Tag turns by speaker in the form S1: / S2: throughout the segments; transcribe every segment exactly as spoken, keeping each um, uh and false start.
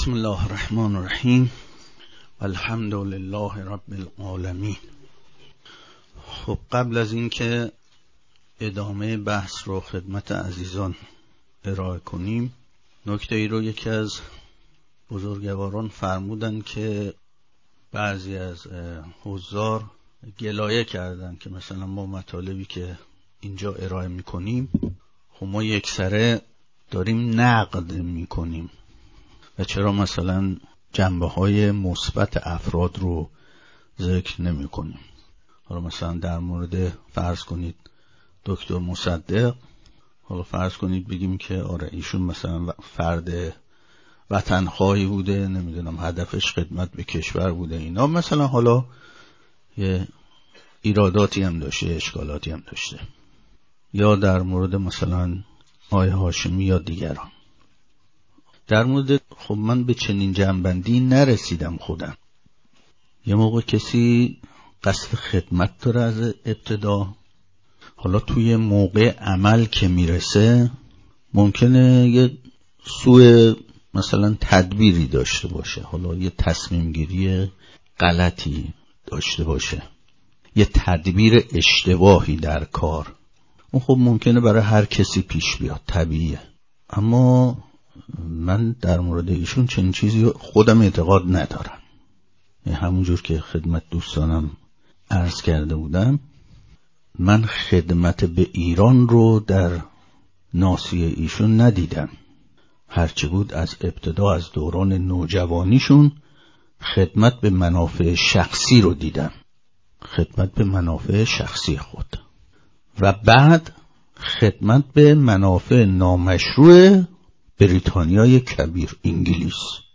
S1: بسم الله الرحمن الرحیم الحمد لله رب العالمین. خب قبل از این که ادامه بحث رو خدمت عزیزان ارائه کنیم، نکته ای رو یکی از بزرگواران فرمودن که بعضی از حضار گلایه کردن که مثلا ما مطالبی که اینجا ارائه میکنیم خب ما یک سره داریم نقد میکنیم و چرا مثلا جنبه های مثبت افراد رو ذکر نمی کنیم. حالا مثلا در مورد فرض کنید دکتر مصدق، حالا فرض کنید بگیم که آره ایشون مثلا فرد وطنخواهی بوده، نمیدونم هدفش خدمت به کشور بوده، اینا مثلا حالا یه ایراداتی هم داشته، اشکالاتی هم داشته. یا در مورد مثلا آقای هاشمی یا دیگران. در مورد خب من به چنین جنبندی نرسیدم خودم. یه موقع کسی قصد خدمت داره از ابتدا، حالا توی موقع عمل که میرسه ممکنه یه سوء مثلا تدبیری داشته باشه، حالا یه تصمیم گیری غلطی داشته باشه، یه تدبیر اشتباهی در کار. اون خب ممکنه برای هر کسی پیش بیاد، طبیعیه. اما من در مورد ایشون چنین چیزی خودم اعتقاد ندارم. همونجور که خدمت دوستانم عرض کرده بودم، من خدمت به ایران رو در ناصیه ایشون ندیدم. هرچی بود از ابتدا، از دوران نوجوانیشون خدمت به منافع شخصی رو دیدم، خدمت به منافع شخصی خود، و بعد خدمت به منافع نامشروع بریتانیای کبیر، انگلیس.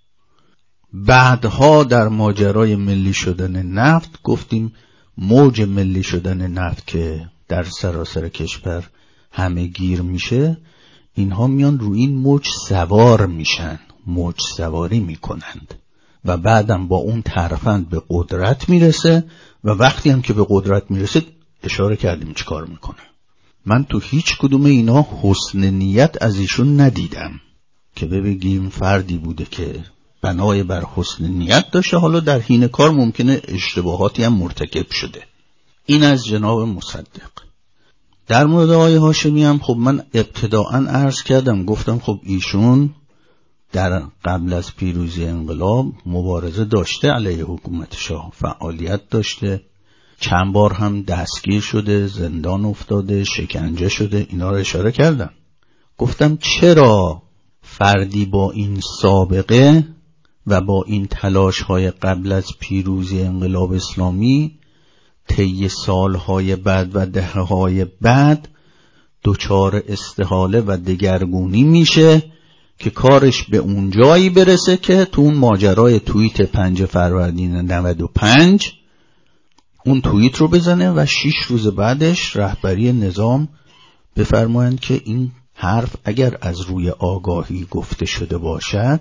S1: بعدها در ماجرای ملی شدن نفت گفتیم موج ملی شدن نفت که در سراسر کشور همه گیر میشه، اینها میان روی این موج سوار میشن، موج سواری میکنند و بعدم با اون ترفند به قدرت میرسه و وقتی هم که به قدرت میرسه اشاره کردیم چی کار میکنه. من تو هیچ کدوم اینا حسن نیت از ایشون ندیدم که بگیم فردی بوده که بنای بر حسن نیت داشته، حالا در حین کار ممکنه اشتباهاتی هم مرتکب شده. این از جناب مصدق. در مورد آقای هاشمی هم خب من ابتداءً عرض کردم، گفتم خب ایشون در قبل از پیروزی انقلاب مبارزه داشته علیه حکومت شاه، فعالیت داشته، چند بار هم دستگیر شده، زندان افتاده، شکنجه شده، اینا رو اشاره کردم. گفتم چرا فردی با این سابقه و با این تلاش‌های قبل از پیروزی انقلاب اسلامی طی سالهای بعد و دهه‌های بعد دچار استحاله و دگرگونی میشه که کارش به اون جایی برسه که تو اون ماجرای توییت پنج فروردین نود و پنج اون توییت رو بزنه و شش روز بعدش رهبری نظام بفرمایند که این حرف اگر از روی آگاهی گفته شده باشد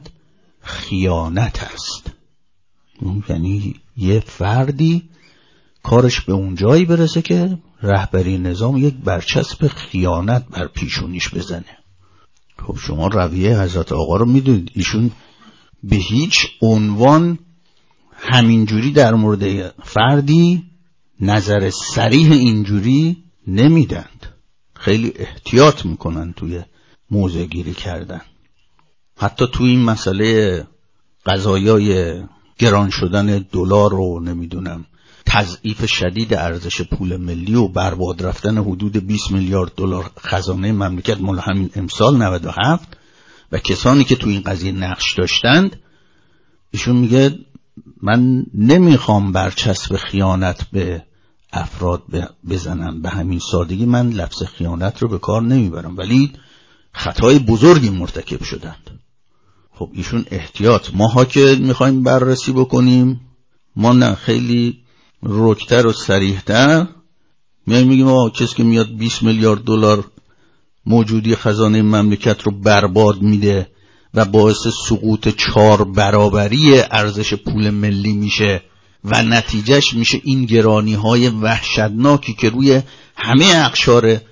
S1: خیانت است. یعنی یه فردی کارش به اون جایی برسه که رهبری نظام یک برچسب خیانت بر پیشونیش بزنه. خب شما رویه حضرت آقا رو میدونید، ایشون به هیچ عنوان همینجوری در مورد فردی نظر صریح اینجوری نمیدند، خیلی احتیاط میکنن توی موضع گیری کردن. حتی توی این مسئله قضایای گران شدن دلار رو نمیدونم، تضعیف شدید ارزش پول ملی و برباد رفتن حدود بیست میلیارد دلار خزانه مملکت مال همین امسال نود و هفت و کسانی که توی این قضیه نقش داشتند، ایشون میگه من نمیخوام برچسب خیانت به افراد بزنم، به همین سادگی من لفظ خیانت رو به کار نمیبرم، ولی خطای بزرگی مرتکب شدند. خب ایشون احتیاط، ماها که میخوایم بررسی بکنیم ما نه، خیلی رکتر و صریح‌تر میایم میگیم آقا کسی که میاد بیست میلیارد دلار موجودی خزانه مملکت رو برباد میده و باعث سقوط چهار برابری ارزش پول ملی میشه و نتیجهش میشه این گرانی های وحشتناکی که روی همه اقشار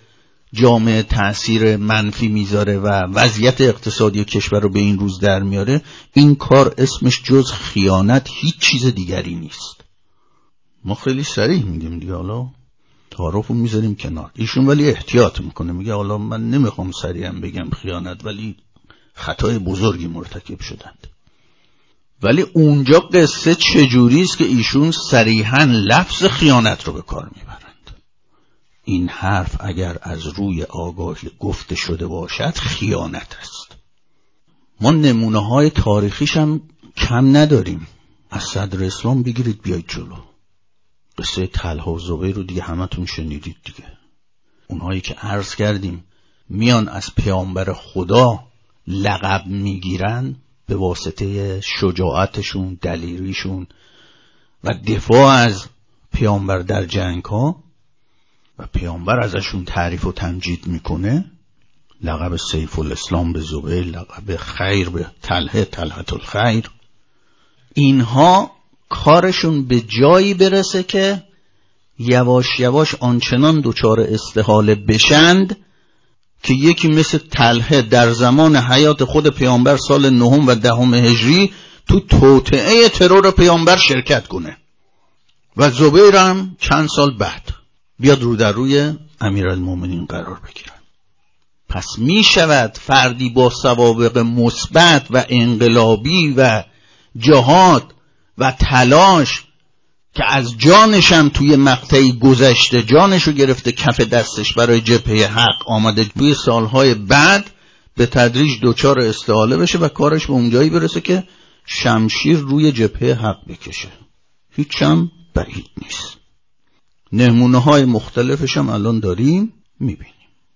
S1: جامعه تأثیر منفی میذاره و وضعیت اقتصادی کشور رو به این روز در میاره، این کار اسمش جز خیانت هیچ چیز دیگری نیست. ما خیلی صریح میگیم دیگه، حالا تعارف رو میذاریم کنار. ایشون ولی احتیاط میکنه، میگه حالا من نمیخوام صریحا بگم خیانت، ولی خطای بزرگی مرتکب شدند. ولی اونجا قصه چجوری است که ایشون صریحا لفظ خیانت رو به کار میبرند. این حرف اگر از روی آگاهی گفته شده باشد خیانت است. ما نمونه های تاریخیش هم کم نداریم. از صدر اسلام بگیرید بیایید جلو. قصه طلحه و زبیر رو دیگه همتون شنیدید دیگه. اونهایی که عرض کردیم میان از پیامبر خدا لقب میگیرن به واسطه شجاعتشون، دلیریشون و دفاع از پیامبر در جنگ ها، و پیامبر ازشون تعریف و تمجید میکنه. لقب سیف الاسلام به زبیر، لقب خیر به طلحه، طلحة الخیر. اینها کارشون به جایی برسه که یواش یواش آنچنان دچار استحاله بشند که یکی مثل طلحه در زمان حیات خود پیامبر سال نهم و دهم هجری تو توطئه ترور پیامبر شرکت کنه و زبیر هم چند سال بعد بیاد رو در روی امیرالمومنین قرار بگیرن. پس می شود فردی با سوابق مثبت و انقلابی و جهاد و تلاش که از جانش هم توی مقطعی گذشته، جانشو گرفته کف دستش برای جبهه حق، آمده توی سالهای بعد به تدریج دوچار استحاله بشه و کارش به اونجایی برسه که شمشیر روی جبهه حق بکشه. هیچ هم بعید نیست. نمونه های مختلفش هم الان داریم میبینیم.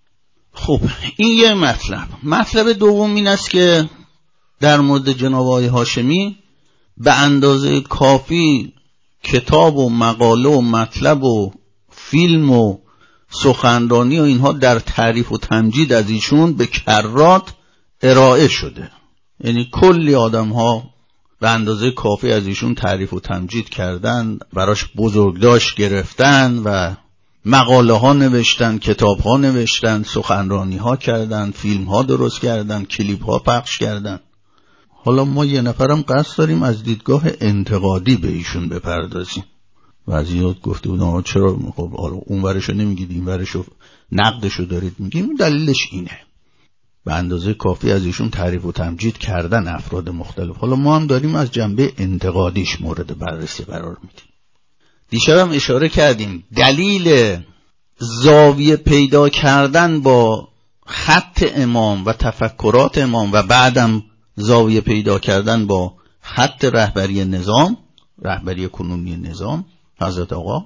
S1: خب این یه مطلب. مطلب دوم این است که در مورد جناب آقای هاشمی به اندازه کافی کتاب و مقاله و مطلب و فیلم و سخنرانی و اینها در تعریف و تمجید از ایشون به کرات ارائه شده. یعنی کلی آدم ها به اندازه کافی از ایشون تعریف و تمجید کردن، براش بزرگداشت گرفتن و مقاله ها نوشتن، کتاب ها نوشتن، سخنرانی ها کردن، فیلم ها درست کردن، کلیپ ها پخش کردن. حالا ما یه نفرم قصد داریم از دیدگاه انتقادی به ایشون بپردازیم. وضعیت گفته بودن چرا خب حالا اون ورشو نمیگید این ورشو نقدشو دارید میگیم. دلیلش اینه، به اندازه کافی از ایشون تعریف و تمجید کردن افراد مختلف. حالا ما هم داریم از جنبه انتقادیش مورد بررسی قرار میدیم. دیشب هم اشاره کردیم دلیل زاویه پیدا کردن با خط امام و تفکرات امام و بعدم زاویه پیدا کردن با خط رهبری نظام، رهبری کنونی نظام حضرت آقا،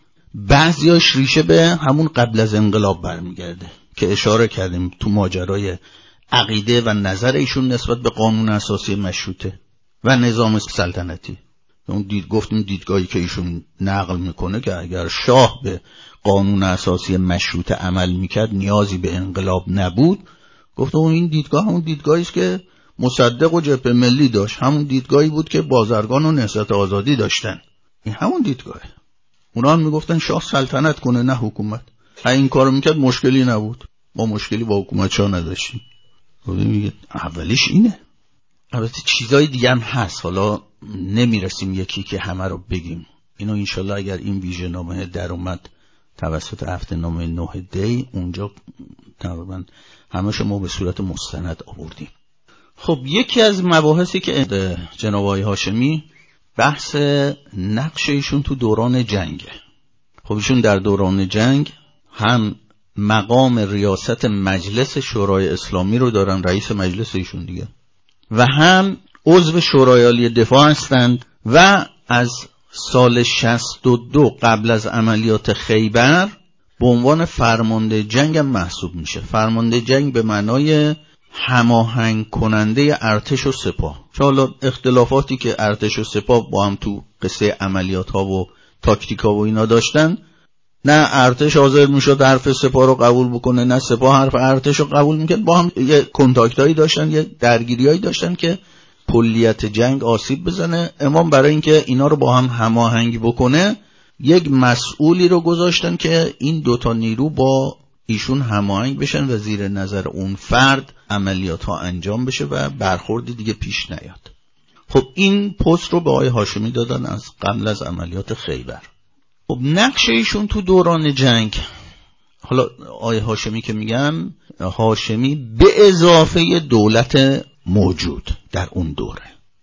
S1: بعضیاش ریشه به همون قبل از انقلاب برمیگرده که اشاره کردیم تو ماجرای عقیده و نظر ایشون نسبت به قانون اساسی مشروطه و نظام سلطنتی. اون دید گفتیم دیدگاهی که ایشون نقل میکنه که اگر شاه به قانون اساسی مشروطه عمل میکرد نیازی به انقلاب نبود. گفتم اون این دیدگاه همون دیدگاهی است که مصدق و جبهه ملی داشت، همون دیدگاهی بود که بازرگان و نهضت آزادی داشتن. این همون دیدگاهه. اونا هم میگفتن شاه سلطنت کنه نه حکومت. این کارو میکرد مشکلی نبود، ما مشکلی با حکومت شاه نداشتیم. میگه اولیش اینه. البته چیزای دیگه هم هست، حالا نمیرسیم یکی که همه رو بگیم. اینو انشالله اگر این ویژه نامه در اومد توسط هفته نامه نه دی، اونجا تقریبا همه ما به صورت مستند آوردیم. خب یکی از مباحثی که جناب آقای هاشمی بحث نقش ایشون تو دوران جنگ. خب ایشون در دوران جنگ هم مقام ریاست مجلس شورای اسلامی رو دارن، رئیس مجلس ایشون دیگه، و هم عضو شورای عالی دفاع هستند و از سال شصت و دو قبل از عملیات خیبر به عنوان فرمانده جنگ هم محسوب میشه. فرمانده جنگ به معنای هماهنگ کننده ارتش و سپاه. چون حالا اختلافاتی که ارتش و سپاه با هم تو قصه عملیات ها و تاکتیک ها و اینا داشتن، نه ارتش حاضر میشد حرف سپاه رو قبول بکنه نه سپاه حرف ارتش رو قبول میکرد. با هم یه کنتاکتایی داشتن، یه درگیریایی داشتن که کلیت جنگ آسیب بزنه. امام برای اینکه اینا رو با هم هماهنگ بکنه یک مسئولی رو گذاشتن که این دوتا نیرو با ایشون هماهنگ بشن و زیر نظر اون فرد عملیات ها انجام بشه و برخورد دیگه پیش نیاد. خب این پست رو به آقای هاشمی دادن از قبل از عملیات خیبر. خب نقش ایشون تو دوران جنگ، حالا آقای هاشمی که میگم، هاشمی به اضافه دولت موجود در اون دوره،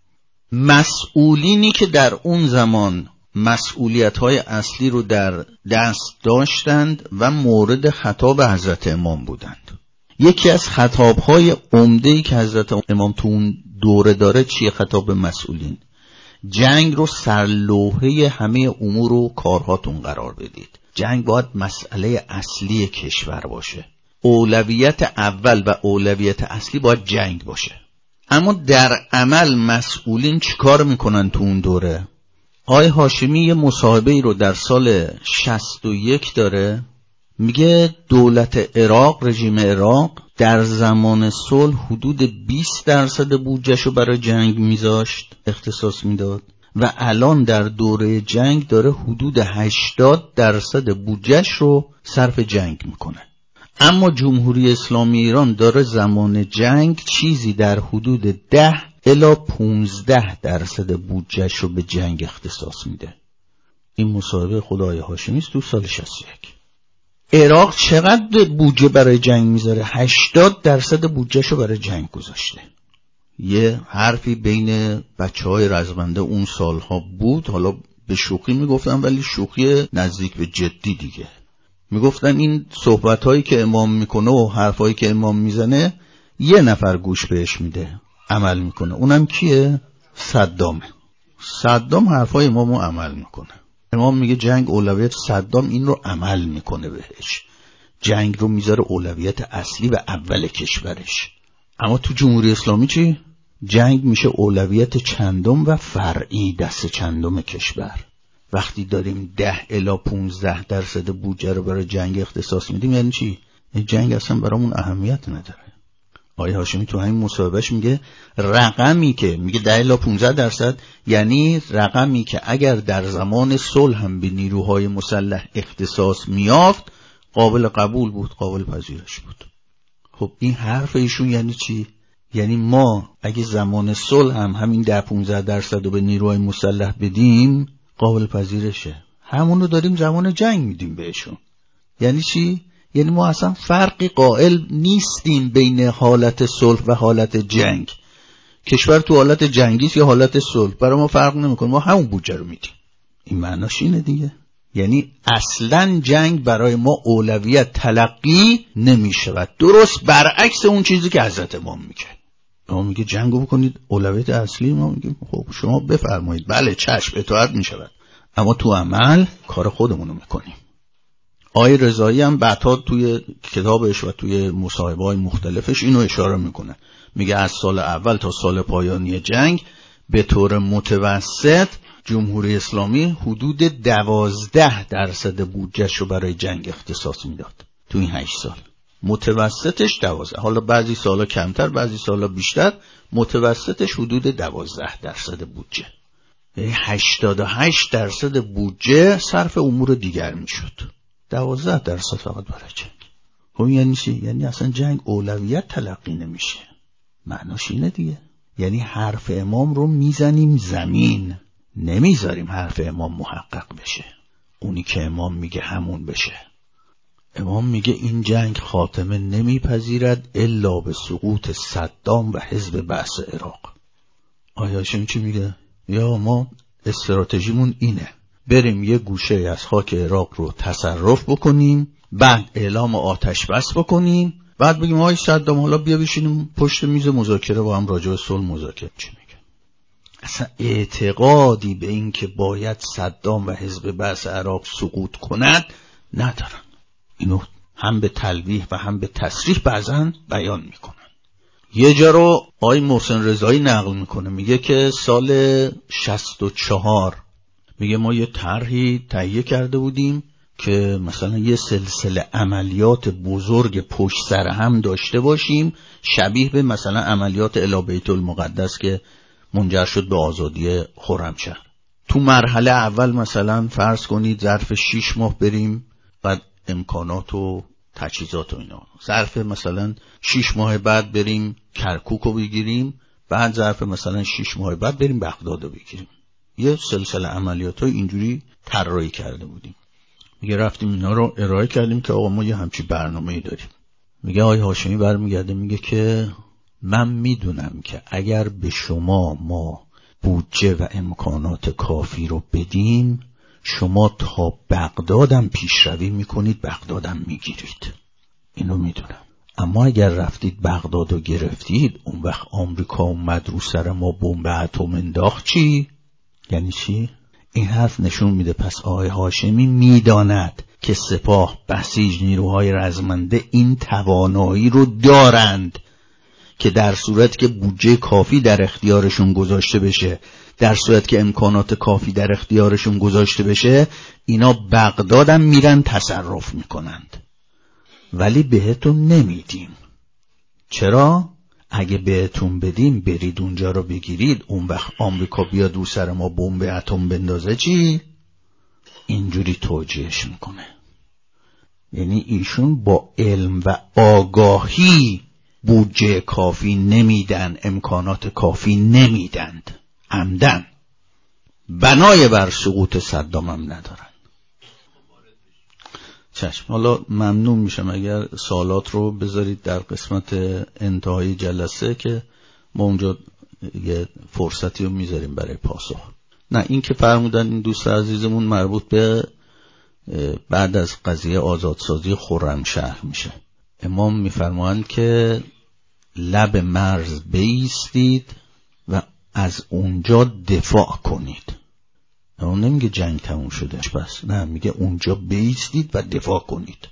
S1: مسئولینی که در اون زمان مسئولیت‌های اصلی رو در دست داشتند و مورد خطاب حضرت امام بودند. یکی از خطاب‌های عمده‌ای که حضرت امام تو اون دوره داره چیه؟ خطاب مسئولین: جنگ رو سرلوحه همه امور و کارهاتون قرار بدید. جنگ باید مسئله اصلی کشور باشه. اولویت اول و اولویت اصلی باید جنگ باشه. اما در عمل مسئولین چیکار میکنن تو اون دوره؟ آقای هاشمی یه مصاحبه‌ای رو در سال شصت و یک داره، میگه دولت عراق، رژیم عراق در زمان صلح حدود بیست درصد بودجهشو برای جنگ میذاشت، اختصاص میداد، و الان در دوره جنگ داره حدود هشتاد درصد بودجهش رو صرف جنگ میکنه. اما جمهوری اسلامی ایران داره زمان جنگ چیزی در حدود ده الی پونزده درصد بودجهش رو به جنگ اختصاص میده. این مصاحبه خدای هاشمی است تو سال شصت و یک. عراق چقدر بودجه برای جنگ میذاره؟ هشتاد درصد بودجهش رو برای جنگ گذاشته. یه حرفی بین بچهای رزمنده اون سالها بود، حالا به شوخی میگفتن ولی شوخی نزدیک به جدی دیگه. میگفتن این صحبتایی که امام میکنه و حرفایی که امام میزنه یه نفر گوش بهش میده، عمل میکنه، اونم کیه؟ صدامه. صدام حرفای امامو عمل میکنه. امام میگه جنگ اولویت، صدام این رو عمل میکنه بهش، جنگ رو میذاره اولویت اصلی و اول کشورش. اما تو جمهوری اسلامی چی؟ جنگ میشه اولویت چندم و فرعی، دست چندم کشور. وقتی داریم ده الی پونزده درصد بودجه رو برای جنگ اختصاص میدیم یعنی چی؟ این جنگ اصلا برامون اهمیت نداره. آقای هاشمی تو همین مصاحبهش میگه رقمی که میگه ده الی پونزده درصد یعنی رقمی که اگر در زمان صلح هم به نیروهای مسلح اختصاص میافت قابل قبول بود، قابل پذیرش بود. خب این حرف ایشون یعنی چی؟ یعنی ما اگه زمان صلح هم همین ده پونزده درصد رو به نیروهای مسلح بدیم قابل پذیرشه، همون رو داریم زمان جنگ میدیم بهشون. یعنی چی؟ یعنی ما اصلا فرقی قائل نیستیم بین حالت صلح و حالت جنگ. کشور تو حالت جنگیست یا حالت صلح، برای ما فرق نمیکنه، ما همون بودجه رو میدیم. این معناش اینه دیگه. یعنی اصلا جنگ برای ما اولویت تلقی نمیشود، درست برعکس اون چیزی که حضرت امام میگه. امام میگه جنگو بکنید اولویت اصلی، ما میگیم خب شما بفرمایید، بله چشم اطاعت میشود، اما تو عمل کار خودمونو میکنیم. آقای رضایی هم بعدها توی کتابش و توی مصاحبه‌های مختلفش اینو اشاره میکنه، میگه از سال اول تا سال پایانی جنگ به طور متوسط جمهوری اسلامی حدود دوازده درصد بودجهش رو برای جنگ اختصاص میداد تو این هشت سال. متوسطش دوازده، حالا بعضی سالا کمتر بعضی سالا بیشتر، متوسطش حدود دوازده درصد بودجه. یعنی هشتاد و هشت درصد بودجه صرف امور دیگر میشد، دوازده درصد فقط برای جنگ. خب یعنی چی؟ یعنی اصلا جنگ اولویت تلقی نمیشه. معناش اینه دیگه. یعنی حرف امام رو میزنیم زمین، نمیذاریم حرف امام محقق بشه، اونی که امام میگه همون بشه. امام میگه این جنگ خاتمه نمیپذیرد الا به سقوط صدام و حزب بعث عراق. آیا هاشمی چی میگه؟ یا ما استراتژیمون اینه، بریم یه گوشه از خاک عراق رو تصرف بکنیم، بعد اعلام آتش بس بکنیم، بعد بگیم آی صدام حالا بیا بشینیم پشت میز مذاکره با هم راجع به صلح مذاکره. چی میگه؟ اصلا اعتقادی به این که باید صدام و حزب بعث عراق سقوط کند ندارن. اینو هم به تلویح و هم به تصریح بعضن بیان میکنن. یه جا رو آقای محسن رضایی نقل میکنه، میگه که سال شصت و چهار میگه ما یه طرحی تهیه کرده بودیم که مثلا یه سلسله عملیات بزرگ پشت سر هم داشته باشیم، شبیه به مثلا عملیات الی بیت المقدس که منجر شد به آزادی خرمشهر. تو مرحله اول مثلا فرض کنید ظرف شیش ماه بریم، بعد امکانات و تجهیزات و اینا. ظرف مثلا شش ماه بعد بریم کرکوک رو بگیریم، بعد ظرف مثلا شش ماه بعد بریم بغداد رو بگیریم. یه سلسله عملیات های اینجوری طراحی کرده بودیم. میگه رفتیم اینا رو ارائه کردیم که آقا ما یه همچی برنامه‌ای داریم. میگه آقای هاشمی برمیگرده میگه که من میدونم که اگر به شما ما بودجه و امکانات کافی رو بدیم، شما تا بغدادم پیشروی میکنید، بغدادم میگیرید. اینو میدونم. اما اگر رفتید بغداد رو گرفتید، اون وقت آمریکا اومد رو سر ما بمب اتم انداخت، چی؟ یعنی چی؟ این حرف نشون میده پس آقای هاشمی میداند که سپاه، بسیج، نیروهای رزمنده این توانایی رو دارند که در صورت که بودجه کافی در اختیارشون گذاشته بشه، در صورت که امکانات کافی در اختیارشون گذاشته بشه، اینا بغدادم میرن تصرف میکنند. ولی بهتون نمیدیم. چرا؟ اگه بهتون بدیم برید اونجا رو بگیرید، اون وقت آمریکا بیاد رو سر ما بمب اتم بندازه، چی؟ اینجوری توجیهش میکنه. یعنی ایشون با علم و آگاهی بودجه کافی نمیدن، امکانات کافی نمیدند، عمدن. بنای بر سقوط صدام هم ندارن. چشم. حالا ممنون میشم اگر سوالات رو بذارید در قسمت انتهای جلسه که ما اونجا یه فرصتی رو میذاریم برای پاسخ. نه، این که فرمودن این دوست عزیزمون مربوط به بعد از قضیه آزادسازی خرمشهر میشه. امام میفرمایند که لب مرز بایستید و از اونجا دفاع کنید. اون نمیگه جنگ تموم شده بس، نه، میگه اونجا بایستید و دفاع کنید.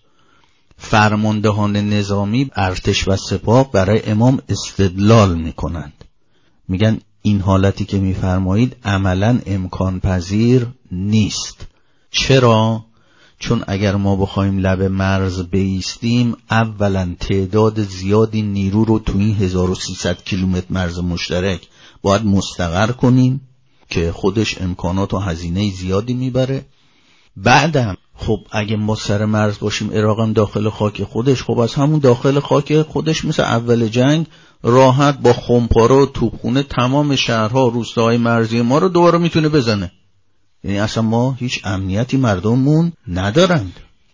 S1: فرماندهان نظامی، ارتش و سپاه برای امام استدلال میکنند، میگن این حالتی که میفرمایید عملا امکان پذیر نیست. چرا؟ چون اگر ما بخوایم لب مرز بایستیم، اولا تعداد زیادی نیرو رو تو این هزار و سیصد کیلومتر مرز مشترک باید مستقر کنیم که خودش امکانات و هزینه زیادی میبره. بعدم خب اگه ما سر مرز باشیم، عراقم داخل خاک خودش، خب از همون داخل خاک خودش مثل اول جنگ راحت با خمپاره و توپخونه تمام شهرها، روستاهای مرزی ما رو دوباره میتونه بزنه. یعنی اصلا ما هیچ امنیتی مردممون ندارند.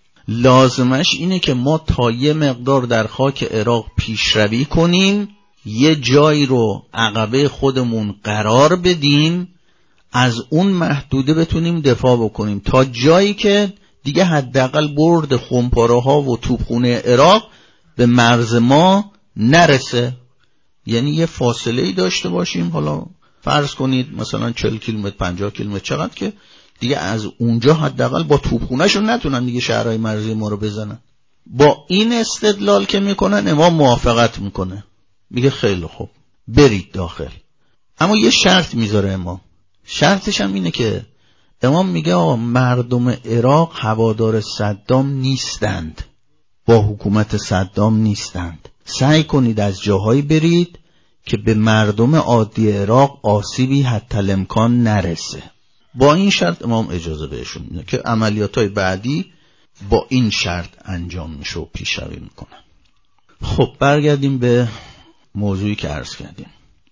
S1: لازمش اینه که ما تا یه مقدار در خاک عراق پیشروی کنیم، یه جایی رو عقبه خودمون قرار بدیم، از اون محدوده بتونیم دفاع بکنیم تا جایی که دیگه حداقل برد خمپاره ها و توپخونه عراق به مرز ما نرسه. یعنی یه فاصله ای داشته باشیم، حالا فرض کنید مثلا چهل کیلومتر، پنجاه کیلومتر، چقدر که دیگه از اونجا حداقل با توپخونه شون نتونن دیگه شهرهای مرزی ما رو بزنن. با این استدلال که میکنن امام موافقت میکنه، میگه خیلی خوب برید داخل. اما یه شرط میذاره امام. شرطش هم اینه که امام میگه آقا مردم عراق هوادار صدام نیستند، با حکومت صدام نیستند. سعی کنید از جاهایی برید که به مردم عادی عراق آسیبی حتی الامکان نرسه. با این شرط امام اجازه بهشون میده که عملیاتای بعدی با این شرط انجام میشه و پیشروی میکنن. خب برگردیم به موضوعی که عرض کردیم.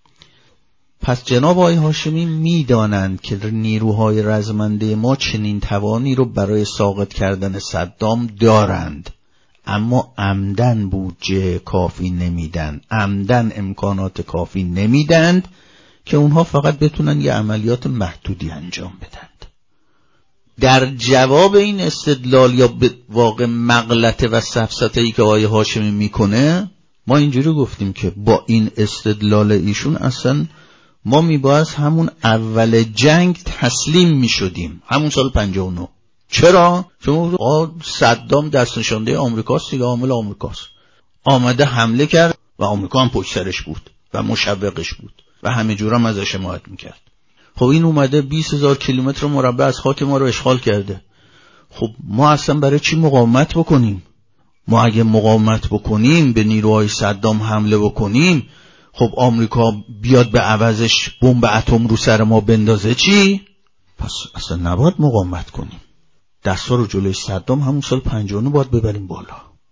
S1: پس جناب آقای هاشمی میدانند که نیروهای رزمنده ما چنین توانی رو برای ساقط کردن صدام دارند، اما عمدن بودجه کافی نمیدن، عمدن امکانات کافی نمیدند که اونها فقط بتونن یه عملیات محدودی انجام بدند. در جواب این استدلال یا به واقع مغلطه و سفسطه‌ای که آقای هاشمی میکنه، ما اینجوری گفتیم که با این استدلال ایشون اصلا ما میباید همون اول جنگ تسلیم میشدیم، همون سال پنجاه و نه. چرا؟ چون صدام دست نشانده آمریکاست دیگه، عامل آمریکاست، آمده حمله کرد و آمریکا هم پشت سرش بود و مشوقش بود و همه جور هم ازش حمایت میکرد. خب این اومده بیست هزار کیلومتر مربع از خاک ما رو اشغال کرده. خب ما اصلا برای چی مقاومت بکنیم؟ ما اگه مقاومت بکنیم، به نیروهای صدام حمله بکنیم، خب آمریکا بیاد به عوضش بمب اتم رو سر ما بندازه، چی؟ پس اصلا نباید مقاومت کنیم. دستا رو جلوی صدام همون سال پنجاه و نه باید ببریم بالا.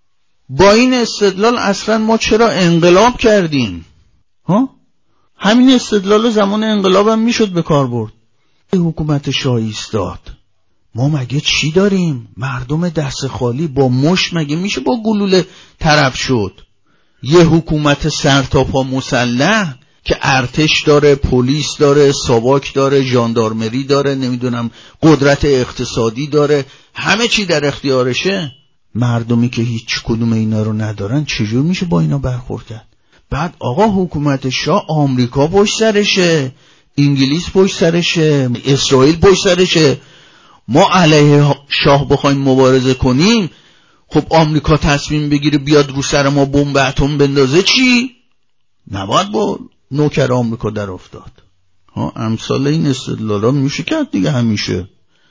S1: با این استدلال اصلا ما چرا انقلاب کردیم؟ ها؟ همین استدلال زمان انقلاب هم میشد به کار برد. حکومت شاهی ایستاد. ما مگه چی داریم؟ مردم دست خالی با مشت مگه میشه با گلوله طرف شد؟ یه حکومت سرتاپا مسلح که ارتش داره، پلیس داره، ساواک داره، ژاندارمری داره، نمیدونم قدرت اقتصادی داره، همه چی در اختیارشه. مردمی که هیچ کدوم اینا رو ندارن چجور میشه با اینا برخورد کرد؟ بعد آقا حکومت شاه آمریکا پشت سرشه، انگلیس پشت سرشه، اسرائیل پشت سرشه. ما علیه شاه بخوایم مبارزه کنیم، خب آمریکا تصمیم بگیره بیاد رو سر ما بمب اتم بندازه، چی؟ نباید با نوکر آمریکا در افتاد. ها امثال این استدلالا میشه کرد دیگه. همیشه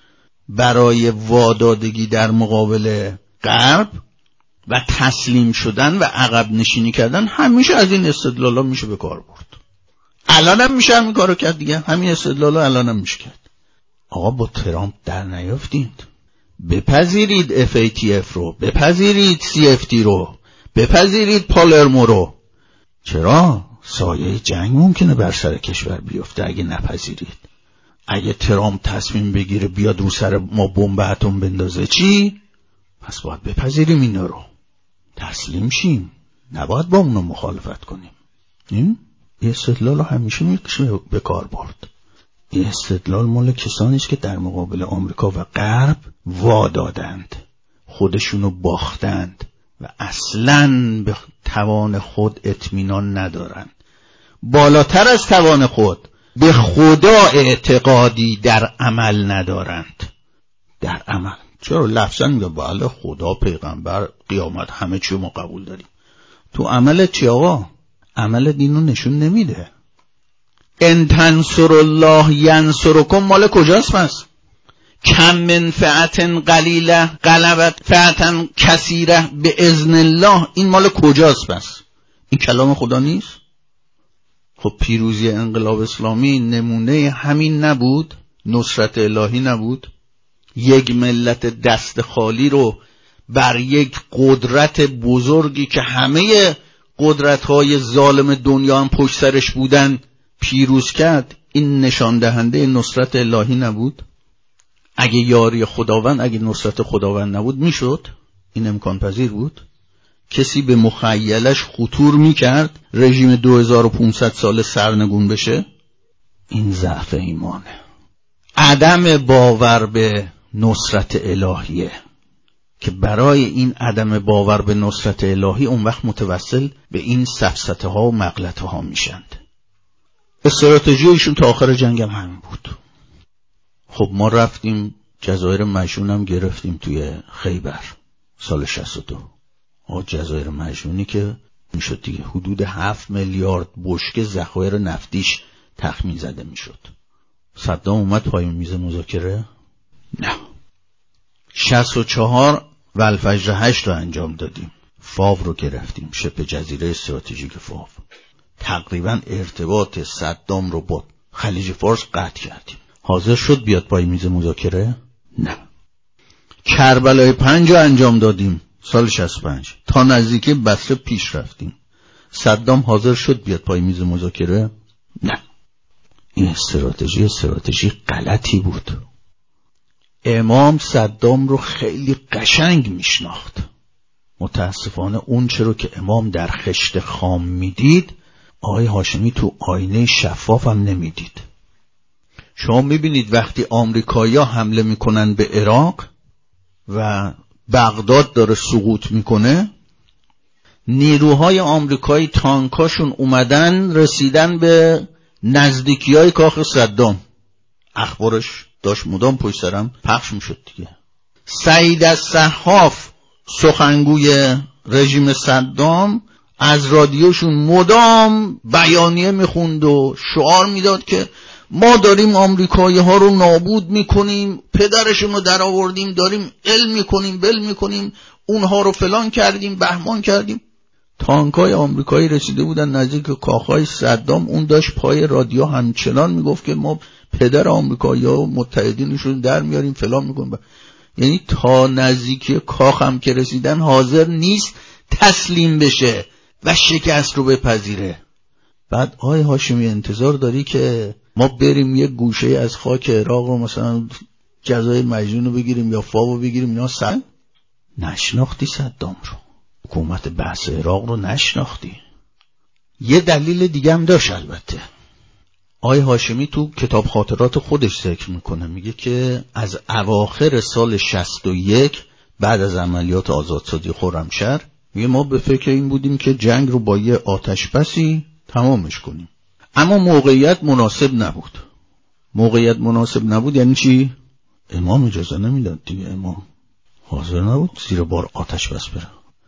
S1: برای وادادگی در مقابل غرب و تسلیم شدن و عقب نشینی کردن همیشه از این استدلالا میشه به کار برد. الان هم میشه همین کارو کرد دیگه. همین استدلالا الان هم میشه کرد. آقا با ترامپ در نیافتید. بپذیرید اف ای تی اف رو، بپذیرید سی اف تی رو، بپذیرید پالرمو رو. چرا؟ سایه جنگ ممکنه بر سر کشور بیفته اگه نپذیرید. اگه ترامپ تصمیم بگیره بیاد رو سر ما بمب اتم بندازه، چی؟ پس باید بپذیریم اینا رو، تسلیم شیم، نباید با اونا مخالفت کنیم. این استدلال رو همیشه میشه به کار برد. این استدلال مال کسانی است که در مقابل آمریکا و غرب وادادند، خودشونو باختند و اصلاً به توان خود اطمینان ندارند. بالاتر از توان خود به خدا اعتقادی در عمل ندارند. در عمل چرا لفظاً میگه بله خدا، پیغمبر، قیامت، همه چی ما قبول داریم. تو عملت چی آقا؟ عمل دینو نشون نمیده. ان تنصر الله ینصرکم مال کجاست پس؟ کم من فئة قلیله غلبت فئة کثیره باذن الله، این مال کجاست پس؟ این کلام خدا نیست؟ خب پیروزی انقلاب اسلامی نمونه همین نبود؟ نصرت الهی نبود؟ یک ملت دست خالی رو بر یک قدرت بزرگی که همه قدرت‌های ظالم دنیا هم پشت سرش بودن پیروز کرد. این نشان دهنده نصرت الهی نبود؟ اگه یاری خداوند، اگه نصرت خداوند نبود میشد؟ این امکان پذیر بود؟ کسی به مخیلش خطور میکرد رژیم دو هزار و پانصد سال سرنگون بشه؟ این ضعف ایمانه، عدم باور به نصرت الهیه که برای این عدم باور به نصرت الهی اون وقت متوسل به این سفسطه ها و مغلطه ها میشند. استراتژی ایشون تا آخر جنگ هم همین بود. خب ما رفتیم جزایر مجنون هم گرفتیم توی خیبر سال شصت و دو. آه جزایر مجنونی که میشد دیگه حدود هفت میلیارد بشکه ذخایر نفتیش تخمین زده میشد. صدام اومد پای میز مذاکره؟ نه. شصت و چهار و الفجر هشت رو انجام دادیم. فاو رو گرفتیم، شبه جزیره استراتژیک فاو. تقریبا ارتباط صدام رو با خلیج فارس قطع کردیم. حاضر شد بیاد پای میز مذاکره؟ نه. کربلای پنج رو انجام دادیم سال شصت و پنج، تا نزدیکی بصره پیش رفتیم. صدام حاضر شد بیاد پای میز مذاکره؟ نه. این استراتژی استراتژی غلطی بود. امام صدام رو خیلی قشنگ میشناخت. متاسفانه اون چرا که امام در خشت خام میدید، آقای هاشمی تو آینه شفاف هم نمیدید. شما میبینید وقتی آمریکایی‌ها حمله میکنن به عراق و بغداد داره سقوط میکنه، نیروهای آمریکایی تانکاشون اومدن رسیدن به نزدیکی‌های کاخ صدام. اخبارش داشت مدام پشت سرم پخش میشد دیگه. سعید الصحاف سخنگوی رژیم صدام از رادیوشون مدام بیانیه میخوند و شعار میداد که ما داریم آمریکایی ها رو نابود میکنیم، پدرشون رو در آوردیم، داریم علم میکنیم، بل میکنیم، اونها رو فلان کردیم، بهمان کردیم. تانکای آمریکایی رسیده بودن نزدیک کاخای صدام، اون داشت پای رادیو همچنان میگفت که ما پدر آمریکایی ها و متحدینشون در میاریم، فلان میکنیم. یعنی تا نزدیکی کاخ هم که رسیدن حاضر نیست تسلیم بشه و شکست رو بپذیره. بعد آقای هاشمی انتظار داری که ما بریم یه گوشه از خاک عراق رو مثلا جزای مجنون رو بگیریم یا فاو رو بگیریم؟ اینا سن نشناختی صدام رو، حکومت بحث عراق رو نشناختی. یه دلیل دیگه هم داشت البته. آقای هاشمی تو کتاب خاطرات خودش ذکر میکنه، میگه که از اواخر سال شصت و یک بعد از عملیات آزادسازی خرمشهر، میگه ما به فکر این بودیم که جنگ رو با یه آتش بسی تمامش کنیم، اما موقعیت مناسب نبود. موقعیت مناسب نبود یعنی چی؟ امام اجازه نمیداد دیگه، امام حاضر نبود زیر بار آتش بس بره.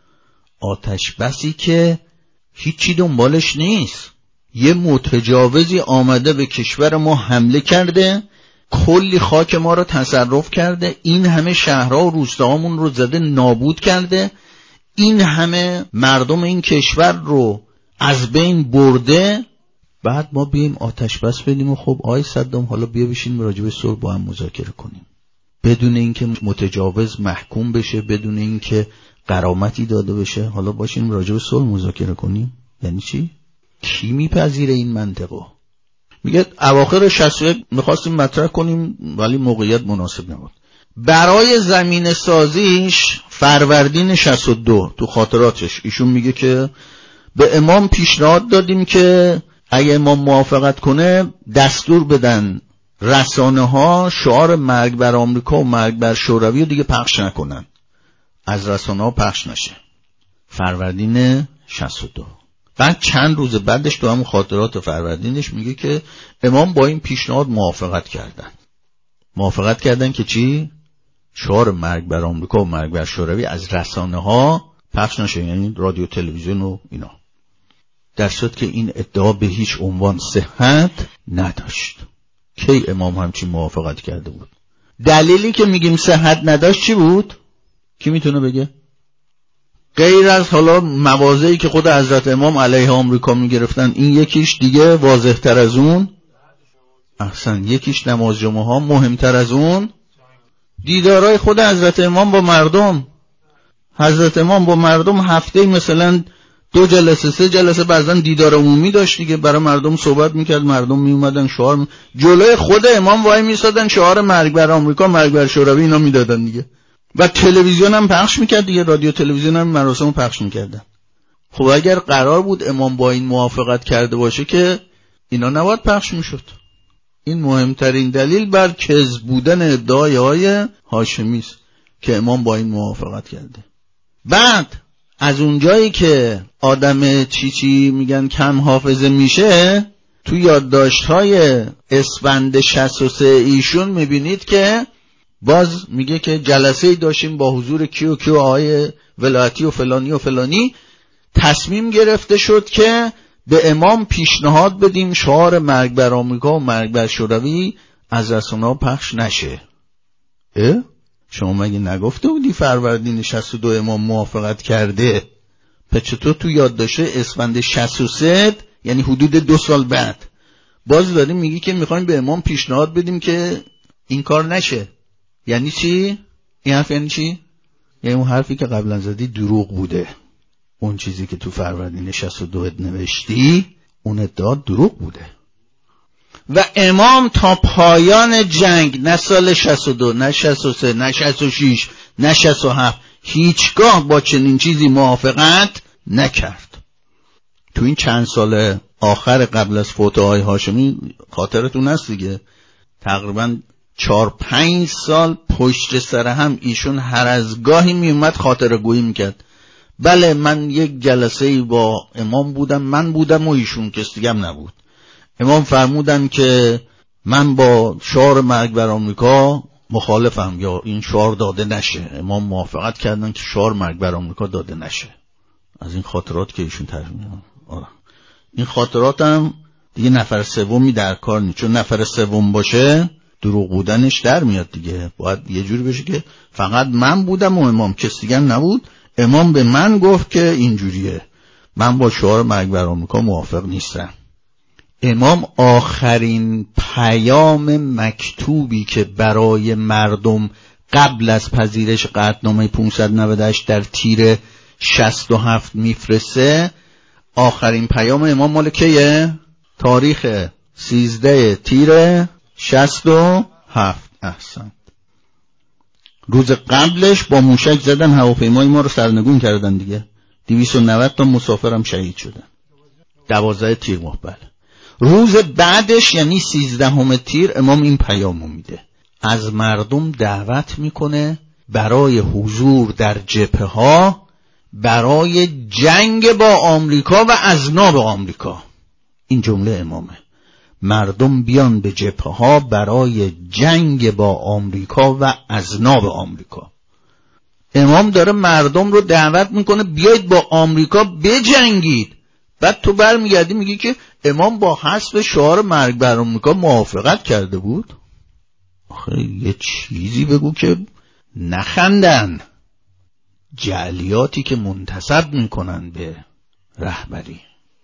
S1: آتش بسی که هیچی دنبالش نیست، یه متجاوزی آمده به کشور ما حمله کرده، کلی خاک ما رو تصرف کرده، این همه شهرها و روستاهامون رو زده نابود کرده، این همه مردم این کشور رو از بین برده، بعد ما بیایم آتش بس بدیم و خب آی صدام حالا بیا بشین راجع به صلح با هم مذاکره کنیم، بدون اینکه متجاوز محکوم بشه، بدون اینکه غرامتی داده بشه، حالا باشیم راجع به صلح مذاکره کنیم. یعنی چی؟ کی میپذیره این منطقو؟ میگه اواخر شصت و یک میخواستیم مطرح کنیم ولی موقعیت مناسب نبود. برای زمین سازیش فروردین شصت و دو تو خاطراتش ایشون میگه که به امام پیشنهاد دادیم که اگه امام موافقت کنه دستور بدن رسانه ها شعار مرگ بر آمریکا و مرگ بر شوروی رو دیگه پخش نکنن، از رسانه ها پخش نشه. فروردین شصت و دو. بعد چند روز بعدش تو همون خاطرات فروردینش میگه که امام با این پیشنهاد موافقت کردن. موافقت کردن که چی؟ شعار مرگ بر آمریکا و مرگ بر شوروی از رسانه ها پخش نشه، یعنی رادیو تلویزیون و اینا. در صورت که این ادعا به هیچ عنوان صحت نداشت. کی امام همچین موافقت کرده بود؟ دلیلی که میگیم صحت نداشت چی بود؟ کی میتونه بگه؟ غیر از حالا مواضعی که خود حضرت امام علیه آمریکا میگرفتن، این یکیش دیگه واضح تر از اون، احسن، یکیش نماز جمعه ها، مهمتر از اون دیدارای خود حضرت امام با مردم. حضرت امام با مردم هفته مثلا دو جلسه سه جلسه بعضن دیدار عمومی داشت دیگه، برای مردم صحبت میکرد، مردم میومدن شعار م... جلوی خود امام وای میسادن شعار مرگ بر آمریکا مرگ بر شوروی اینا میدادن دیگه، و تلویزیون هم پخش میکرد دیگه، رادیو تلویزیون هم مراسم پخش میکردن. خب اگر قرار بود امام با این موافقت کرده باشه که اینا نباید پخش میشد. این مهمترین دلیل بر کذب بودن ادعای های هاشمی است که امام با این موافقت کرده. بعد از اونجایی که آدم چی چی میگن کم حافظه میشه، تو یادداشت‌های اسفند شصت و سه ایشون میبینید که باز میگه که جلسه‌ای داشتیم با حضور کیو کیو آقای ولایتی و فلانی و فلانی، تصمیم گرفته شد که به امام پیشنهاد بدیم شعار مرگ بر آمریکا و مرگ بر شوروی از رسانه‌ها پخش نشه. اه؟ شما مگه نگفته بودی فروردین شصت و دو امام موافقت کرده؟ پس چطور تو یادداشت اسفند شصت و سه، یعنی حدود دو سال بعد، باز داریم میگی که میخوایم به امام پیشنهاد بدیم که این کار نشه؟ یعنی چی؟ این حرف یعنی چی؟ یعنی اون حرفی که قبلا زدی دروغ بوده، اون چیزی که تو فروردین شصت و دو نوشتی اون ادعا دروغ بوده. و امام تا پایان جنگ، نه سال شصت و دو، نه شصت و سه، نه شصت و شش، نه شصت و هفت، هیچگاه با چنین چیزی موافقت نکرد. تو این چند سال آخر قبل از فوت آقای هاشمی خاطرتون هست دیگه، تقریبا چار پنج سال پشت سر هم ایشون هر از گاهی می اومد خاطره گویی میکرد. بله من یک جلسه با امام بودم، من بودم و ایشون، کس دیگه هم نبود. امام فرمودن که من با شعار مرگ بر آمریکا مخالفم یا این شعار داده نشه. امام موافقت کردن که شعار مرگ بر آمریکا داده نشه. از این خاطرات که ایشون ترجمه آره. این خاطرات هم دیگه نفر سومی در کار نیست، چون نفر سوم باشه دروغ بودنش در میاد دیگه. باید یه جوری بشه که فقط من بودم و امام، کس دیگه نبود. امام به من گفت که اینجوریه، من با شعار مرگ بر آمریکا موافق نیستم. امام آخرین پیام مکتوبی که برای مردم قبل از پذیرش قطعنامه پانصد و نود و هشت در تیر شصت و هفت میفرسته، آخرین پیام امام مال کیه؟ تاریخ سیزده تیر شصت و هفت. احسن. روز قبلش با موشک زدن هواپیمای ما رو سرنگون کردن دیگه. دویست و نود تا مسافرم شهید شدن. دوازده تیر ماه. بله. روز بعدش یعنی سیزدهم تیر امام این پیامو میده. از مردم دعوت میکنه برای حضور در جبهه ها، برای جنگ با آمریکا و اذناب آمریکا. این جمله امامه. مردم بیان به جبهه ها برای جنگ با آمریکا و اذناب آمریکا. امام داره مردم رو دعوت میکنه بیایید با آمریکا بجنگید. بعد تو برمیگردی میگی که امام با حذف شعار مرگ بر آمریکا موافقت کرده بود. آخه یه چیزی بگو که نخندن جعلیاتی که منتسب میکنن به رهبری.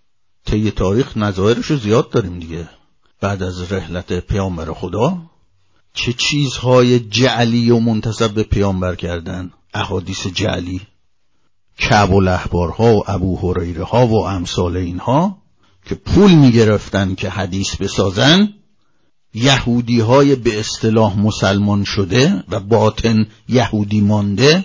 S1: طی تاریخ نظایرشو زیاد داریم دیگه. بعد از رحلت پیامبر خدا چه چیزهای جعلی و منتسب به پیامبر کردن؟ احادیث جعلی، کعب الاحبارها و ابو هریره ها و امثال اینها که پول میگرفتن که حدیث بسازن. یهودی های به اصطلاح مسلمان شده و باطن یهودی مانده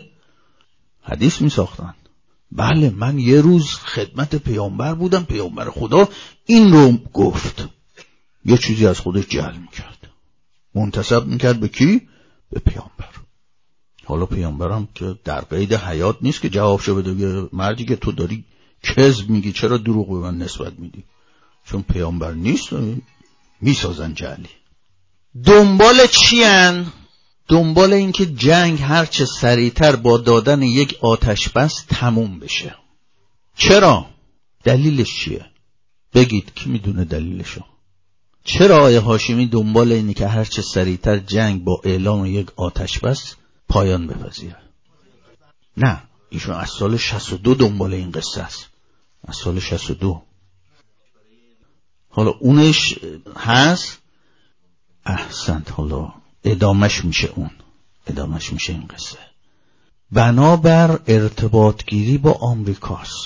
S1: حدیث میساختن. بله من یه روز خدمت پیامبر بودم، پیامبر خدا این رو گفت. یه چیزی از خودش جعل میکرد، منتسب میکرد به کی؟ به پیامبر. حالا پیامبرم که در قید حیات نیست که جوابشو بده مردی که تو داری کذب میگی چرا دروغ به من نسبت میدی؟ چون پیامبر نیست میسازن جعلی. دنبال چی ان؟ دنبال این که جنگ هرچه سریعتر با دادن یک آتش بس تموم بشه. چرا؟ دلیلش چیه؟ بگید کی میدونه دلیلشو؟ چرا آقای هاشمی دنبال اینه که هرچه سریعتر جنگ با اعلام یک آتش بس پایان بپذیره؟ نه، ایشون از سال شصت و دو دنبال این قصه است. از سال شصت و دو. حالا اونش هست. احسنت. حالا ادامش میشه اون ادامش میشه این قصه. بنابر ارتباط گیری با آمریکاست.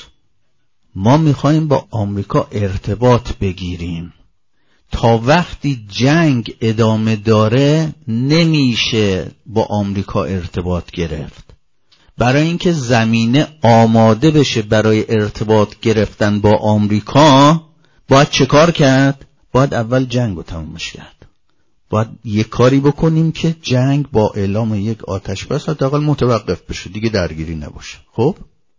S1: ما میخوایم با آمریکا ارتباط بگیریم. تا وقتی جنگ ادامه داره نمیشه با آمریکا ارتباط گرفت. برای اینکه زمینه آماده بشه برای ارتباط گرفتن با آمریکا باید چه کار کرد؟ باید اول جنگ رو تمومش کرد. باید یک کاری بکنیم که جنگ با اعلام یک آتش بس حداقل متوقف بشه، دیگه درگیری نباشه. خب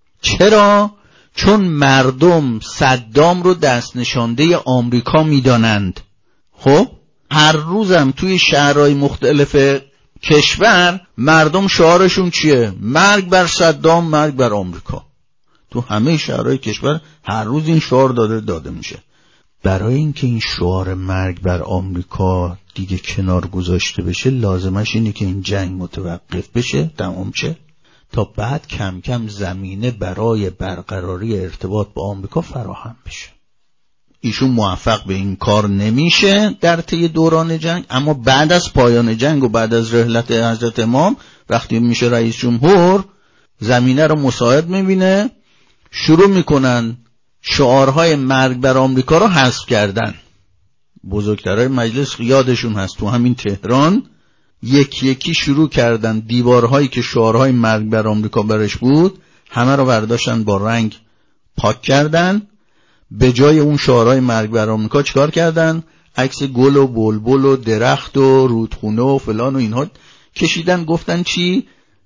S1: چرا؟ چون مردم صدام رو دست نشانده آمریکا میدانند. خب هر روزم توی شهرهای مختلف کشور مردم شعارشون چیه؟ مرگ بر صدام، مرگ بر آمریکا. تو همه شهرهای کشور هر روز این شعار داده داده میشه. برای اینکه این شعار مرگ بر آمریکا دیگه کنار گذاشته بشه لازمش اینه که این جنگ متوقف بشه، تمام شه، تا بعد کم کم زمینه برای برقراری ارتباط با آمریکا فراهم بشه. ایشون موفق به این کار نمیشه در طی دوران جنگ، اما بعد از پایان جنگ و بعد از رحلت حضرت امام وقتی میشه رئیس جمهور زمینه رو مساعد میبینه، شروع میکنن شعارهای مرگ بر آمریکا رو حذف کردن. بزرگترهای مجلس یادشون هست تو همین تهران یکی یکی شروع کردن دیوارهایی که شعارهای مرگ بر آمریکا برش بود همه رو برداشتن با رنگ پاک کردن. به جای اون شعارهای مرگ بر آمریکا چیکار کردن؟ عکس گل و بلبل و درخت و رودخونه و فلان و اینها کشیدن. گفتن چی؟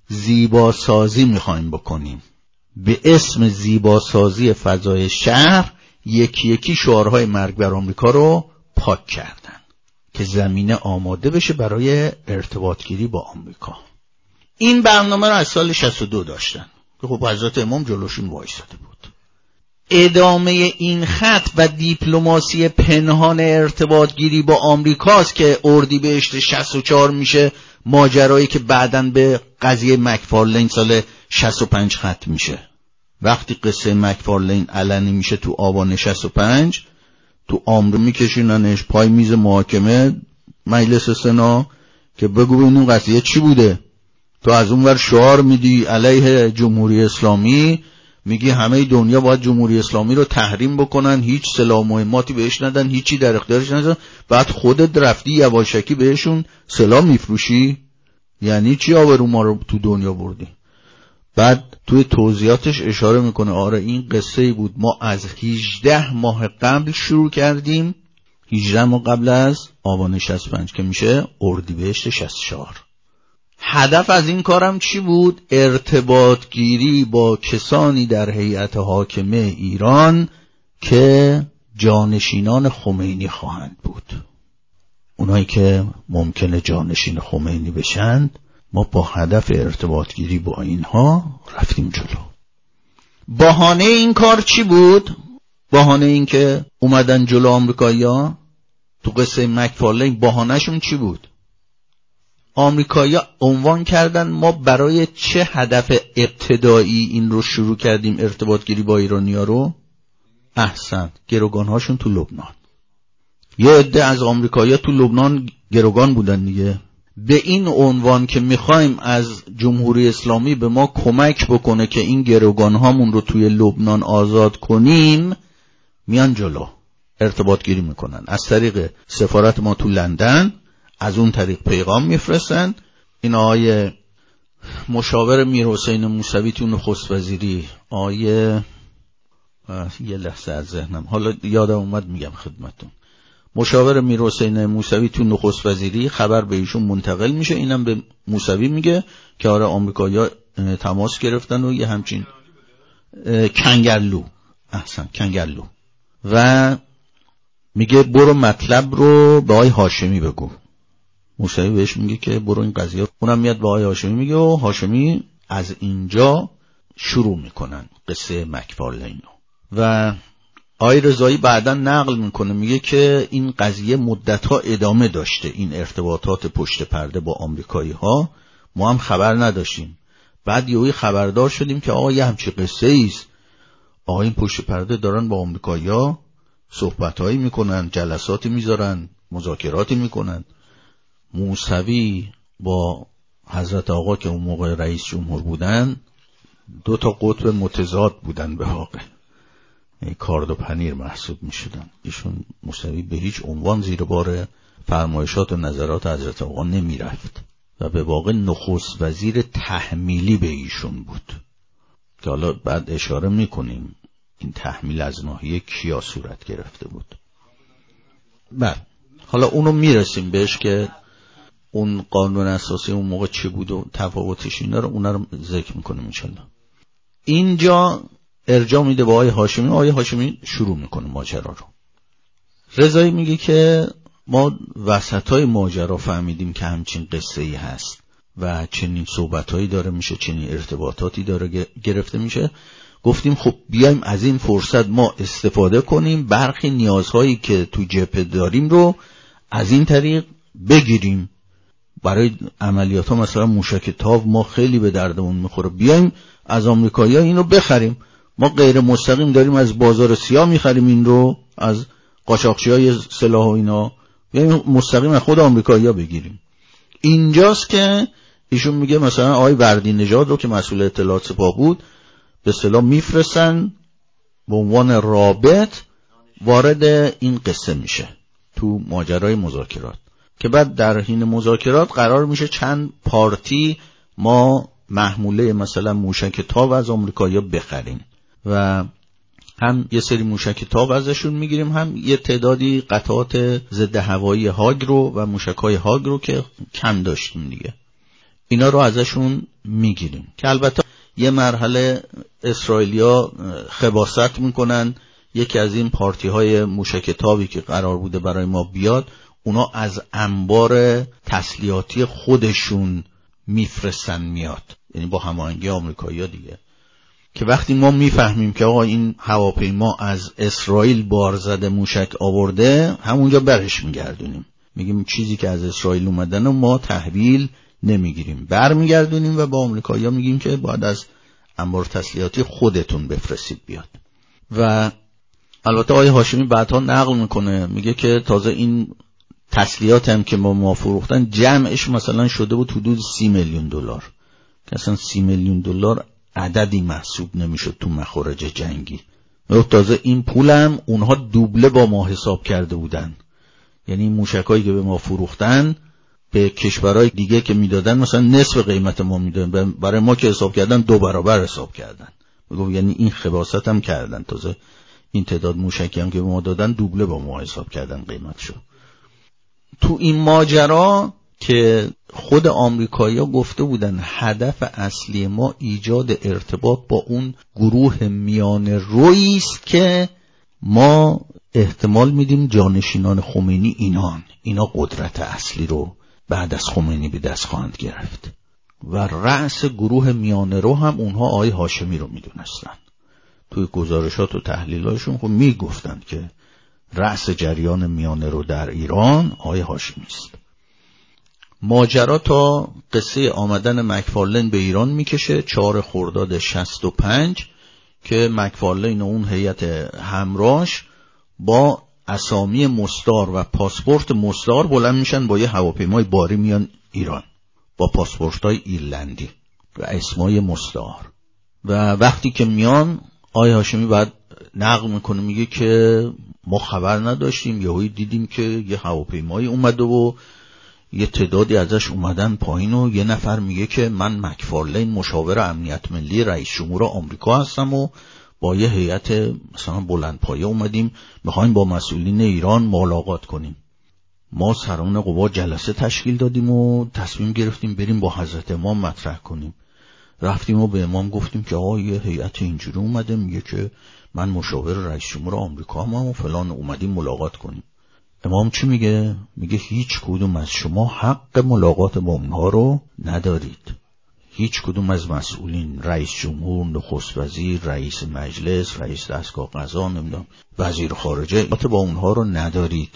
S1: زیباسازی میخوایم بکنیم. به اسم زیباسازی فضای شهر یکی یکی شعارهای مرگ بر آمریکا رو پاک کردن که زمینه آماده بشه برای ارتباط گیری با آمریکا. این برنامه رو از سال شصت و دو داشتن که خب حضرت امام جلوشون وایساده بود. ادامه این خط و دیپلماسی پنهان ارتباط گیری با آمریکاست که اردیبهشت شصت و چهار میشه ماجرایی که بعداً به قضیه مکفارلین سال شصت و پنج ختم میشه. وقتی قصه مکفارلین علنی میشه تو آبان شصت و پنج تو آمریکا میکشیننش پای میز محاکمه مجلس سنا که بگو این قضیه چی بوده. تو از اون ور شعار میدی علیه جمهوری اسلامی، میگی همه دنیا باید جمهوری اسلامی رو تحریم بکنن، هیچ سلاح مهماتی بهش ندن، هیچی در اختیارش ندن، بعد خودت رفتی یواشکی بهشون سلاح میفروشی؟ یعنی چی آبرو ما رو تو دنیا بردی؟ بعد توی توضیحاتش اشاره میکنه آره این قصه بود، ما از هجده ماه قبل شروع کردیم، هجده ماه قبل از آبان شصت و پنج که میشه اردیبهشت شصت و چهار. هدف از این کارم چی بود؟ ارتباط گیری با کسانی در هیئت حاکمه ایران که جانشینان خمینی خواهند بود. اونایی که ممکنه جانشین خمینی بشند، ما با هدف ارتباط گیری با اینها رفتیم جلو. بهانه این کار چی بود؟ بهانه این که اومدن جلو آمریکایی‌ها تو قصه مکفارلین، بهانه‌شون چی بود؟ آمریکایی‌ها عنوان کردن ما برای چه هدف ابتدایی این رو شروع کردیم ارتباط گیری با ایرانی‌ها رو؟ احسن، گروگان‌هاشون تو لبنان. یه عده از آمریکایی‌ها تو لبنان گروگان بودن دیگه. به این عنوان که میخوایم از جمهوری اسلامی به ما کمک بکنه که این گروگان هامون رو توی لبنان آزاد کنیم، میان جلو ارتباط گیری میکنن از طریق سفارت ما تو لندن، از اون طریق پیغام میفرستن. این آقای مشاور میرحسین موسوی تو نخست وزیری، آقای یه لحظه از ذهنم حالا یادم اومد میگم خدمتتون، مشاور میرحسین موسوی تو نخست وزیری، خبر به ایشون منتقل میشه، اینم به موسوی میگه که آره آمریکایی‌ها تماس گرفتن و یه همچین کنگرلو، احسن کنگرلو، و میگه برو مطلب رو به آقای هاشمی بگو. موسوی بهش میگه که برو این قضیه، اونم میاد به آقای هاشمی میگه و هاشمی از اینجا شروع میکنن قصه مکفارلین. و آقای رضایی بعداً نقل میکنه میگه که این قضیه مدتها ادامه داشته، این ارتباطات پشت پرده با آمریکایی ها، ما هم خبر نداشتیم. بعد یهویی خبردار شدیم که آقا یه همچی قصه ایست، آقا این پشت پرده دارن با آمریکایی ها صحبتهایی میکنن، جلساتی میذارن، مذاکراتی میکنن. موسوی با حضرت آقا که اون موقع رئیس جمهور بودن دو تا قطب متضاد بودن به واقع، کارد و پنیر محسوب می شدن. ایشون موسوی به هیچ عنوان زیر بار فرمایشات و نظرات حضرت آقا نمی رفت و به واقع نخست وزیر تحمیلی به ایشون بود که حالا بعد اشاره می کنیم این تحمیل از ناحیه کیا صورت گرفته بود. بله حالا اونو می رسیم بهش که اون قانون اساسی اون موقع چه بود و تفاوتش، اینا رو اونا رو ذکر می کنیم انشالله. اینجا ارجاع میده به آقای هاشمی، آقای هاشمی شروع میکنه ماجرا رو. رضایی میگه که ما وسطای ماجرا فهمیدیم که همچین قصه ای هست و چنین صحبتایی داره میشه، چنین ارتباطاتی داره گرفته میشه. گفتیم خب بیایم از این فرصت ما استفاده کنیم، برخی نیازهایی که تو جبهه داریم رو از این طریق بگیریم. برای عملیات ها مثلا موشک تاو ما خیلی به دردمون میخوره، بیایم از آمریکایی‌ها این رو بخریم. ما غیر مستقیم داریم از بازار سیاه میخریم این رو، از قاچاقچی‌های سلاح و اینا، بیایم مستقیم از خود آمریکایی‌ها بگیریم. اینجاست که ایشون میگه مثلا آقای وردی نژاد رو که مسئول اطلاعات سپاه بود به اصطلاح میفرستن به عنوان رابط، وارد این قصه میشه تو ماجرای مذاکرات، که بعد در حین مذاکرات قرار میشه چند پارتی ما محموله مثلا موشک تاو از آمریکایی‌ها بخریم و هم یه سری موشک تاو ازشون میگیریم، هم یه تعدادی قطعات ضد هوایی هاگ رو و موشک‌های هاگ رو که کم داشتیم دیگه، اینا رو ازشون میگیریم. که البته یه مرحله اسرائیلیا خباثت میکنن، یکی از این پارتی های موشک تاوی که قرار بوده برای ما بیاد، اونا از انبار تسلیحاتی خودشون میفرستن میاد، یعنی با هماهنگی آمریکایی‌ها دیگه. که وقتی ما میفهمیم که آقا این هواپیما از اسرائیل بار زده موشک آورده، همونجا برش میگردونیم، میگیم چیزی که از اسرائیل اومدن و ما تحویل نمیگیریم، برمیگردونیم و با آمریکایی‌ها میگیم که باید از انبار تسلیحاتی خودتون بفرستید بیاد. و البته آقای هاشمی بعدها نقل میکنه میگه که تازه این تسلیحات هم که ما ما فروختن جمعش مثلا شده بود حدود سی میلیون دلار، که اصلا سی میلیون دلار عددی محسوب نمیشد تو مخارج جنگی. تازه این پولم اونها دوبله با ما حساب کرده بودن، یعنی موشکایی که به ما فروختن به کشورهای دیگه که میدادن مثلا نصف قیمت ما میدادن، برای ما که حساب کردن دو برابر حساب کردن. میگم یعنی این خباثت هم کردن، تازه این تعداد موشکی هم که به ما دادن دوبله با ما حساب کردن قیمتشو. تو این ماجرا که خود آمریکایی‌ها گفته بودن هدف اصلی ما ایجاد ارتباط با اون گروه میانه رویی است که ما احتمال میدیم جانشینان خمینی اینان اینا قدرت اصلی رو بعد از خمینی به دست خواهند گرفت و رأس گروه میانه رو هم اونها آقای هاشمی رو میدونستن. توی گزارشات و تحلیلاشون خب میگفتن که رأس جریان میانه رو در ایران آقای هاشمی است. ماجرا تا قصه آمدن مکفارلین به ایران میکشه، چهار خرداد شصت و پنج که مکفارلین و اون هیئت همراهش با اسامی مستعار و پاسپورت مستعار بلند میشن، با یه هواپیمای باری میان ایران با پاسپورت‌های ایرلندی و اسمای مستعار. و وقتی که میان آقای هاشمی بعد نقل میکنه، میگه که ما خبر نداشتیم، یهویی دیدیم که یه هواپیمایی اومده و یه تعدادی ازش اومدن پایین و یه نفر میگه که من مکفارلین مشاور امنیت ملی رئیس جمهور آمریکا هستم و با یه هیئت مثلا بلندپایه اومدیم میخوایم با مسئولین ایران ملاقات کنیم. ما سران قوا جلسه تشکیل دادیم و تصمیم گرفتیم بریم با حضرت امام مطرح کنیم. رفتیم و به امام گفتیم که آقا یه هیئت اینجوری اومده میگه که من مشاور رئیس جمهور آمریکا هم و فلان اومدیم ملاقات کنیم. امام چی میگه؟ میگه هیچ کدوم از شما حق ملاقات با اونها رو ندارید. هیچ کدوم از مسئولین، رئیس جمهور، نخست وزیر، رئیس مجلس، رئیس دستگاه قضا، نمیدونم وزیر خارجه، با اونها رو ندارید.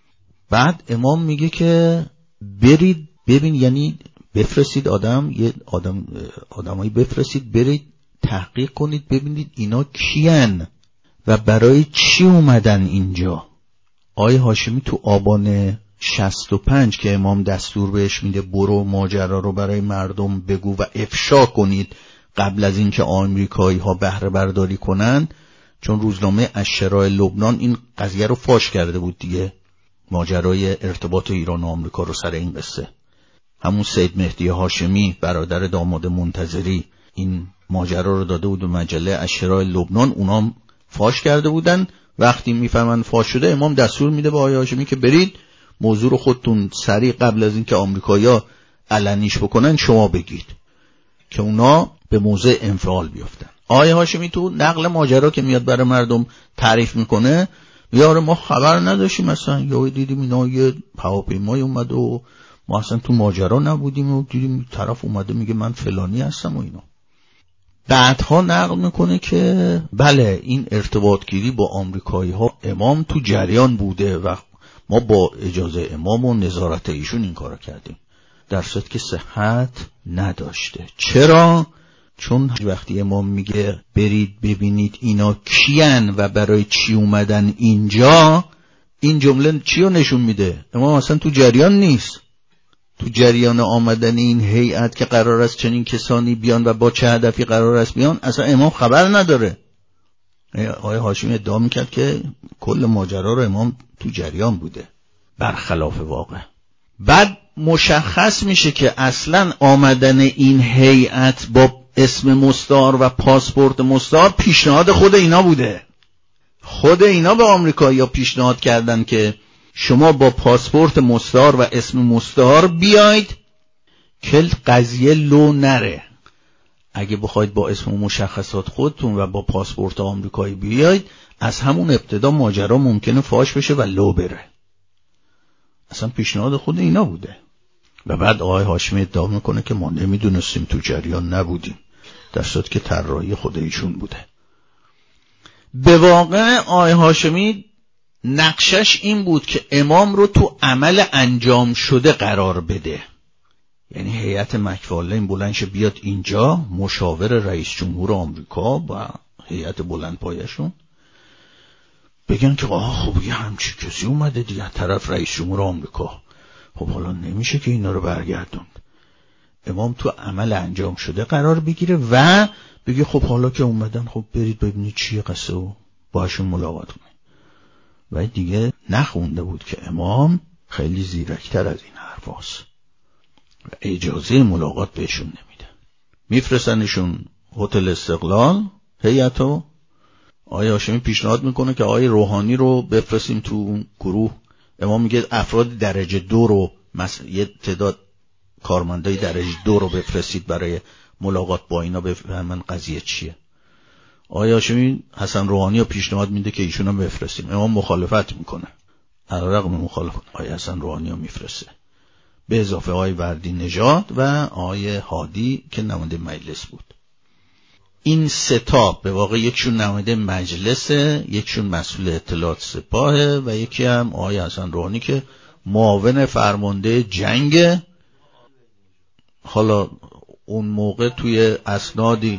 S1: بعد امام میگه که برید ببین، یعنی بفرستید آدم یه آدم آدمایی بفرستید برید تحقیق کنید ببینید اینا کیان و برای چی اومدن اینجا. آقای هاشمی تو آبان شصت و پنج که امام دستور بهش میده برو ماجرا رو برای مردم بگو و افشا کنید قبل از اینکه آمریکایی ها بهره برداری کنن، چون روزنامه الشراع لبنان این قضیه رو فاش کرده بود دیگه، ماجرای ارتباط ایران و آمریکا رو سر این قصه. همون سید مهدی هاشمی برادر داماد منتظری این ماجرا رو داده بود به مجله الشراع لبنان، اونا فاش کرده بودن. وقتی میفهمن فاش شده امام دستور میده به آقای هاشمی که برید موضوع رو خودتون سریع قبل از اینکه آمریکایی‌ها علنیش بکنن شما بگید که اونا به موضع انفعال بیفتن. آقای هاشمی تو نقل ماجرا که میاد برای مردم تعریف میکنه، یاره ما خبر نداشتیم، مثلا یا دیدیم اینا یه هواپیمای اومد و ما اصلا تو ماجرا نبودیم و دیدیم طرف اومده میگه من فلانی هستم و اینا. بعدها نقل میکنه که بله این ارتباط گیری با آمریکایی ها امام تو جریان بوده و ما با اجازه امام و نظارت ایشون این کارو کردیم، در صورتی که صحت نداشته. چرا؟ چون وقتی امام میگه برید ببینید اینا کیان و برای چی اومدن اینجا، این جمله چی رو نشون میده؟ امام اصلا تو جریان نیست. تو جریان آمدن این هیئت که قرار است چنین کسانی بیان و با چه هدفی قرار است بیان اصلا امام خبر نداره. آقای هاشمی ادعا میکرد که کل ماجرا رو امام تو جریان بوده، برخلاف واقع. بعد مشخص میشه که اصلا آمدن این هیئت با اسم مستعار و پاسپورت مستعار پیشنهاد خود اینا بوده. خود اینا به آمریکایی‌ها پیشنهاد کردن که شما با پاسپورت مستعار و اسم مستعار بیاید که قضیه لو نره. اگه بخواید با اسم و مشخصات خودتون و با پاسپورت آمریکایی بیاید، از همون ابتدا ماجرا ممکنه فاش بشه و لو بره. اصلا پیشنهاد خود اینا بوده. و بعد آقای هاشمی ادعا میکنه که ما نمیدونستیم، تو جریان نبودیم، در صورتی که طراحی خود ایشون بوده. به واقع آقای هاشمی نقشش این بود که امام رو تو عمل انجام شده قرار بده. یعنی هیئت مکفارلین بلندشه بیاد اینجا، مشاور رئیس جمهور آمریکا و هیئت بلندپایه‌شون بگن که آه خب یه همچی کسی اومده دیگه طرف رئیس جمهور آمریکا، خب حالا نمیشه که اینا رو برگردوند. امام تو عمل انجام شده قرار بگیره و بگه خب حالا که اومدن خب برید ببینید چیه قصه و باشون ملاقات کنید. و دیگه نخونده بود که امام خیلی زیرکتر از این حرف هست و اجازه ملاقات بهشون نمیده. میفرستنشون هتل استقلال هیئتو. آقای هاشمی پیشنهاد میکنه که آقای روحانی رو بفرستیم تو گروه. امام میگه افراد درجه دو رو مثلا یه تعداد کارمندای درجه دو رو بفرستید برای ملاقات با اینا بفهمن قضیه چیه. آقای هاشمی حسن روحانی رو پیشنهاد میده که ایشون هم بفرستیم. امام مخالفت میکنه. علیرغم مخالفت آقای حسن روحانی رو میفرسته، به اضافه آقای وردی نژاد و آقای هادی که نماینده مجلس بود. این سه تا به واقع یکشون نماینده مجلسه، یکشون مسئول اطلاعات سپاهه و یکی هم آقای حسن روحانی که معاون فرمانده جنگ. حالا اون موقع توی اسنادی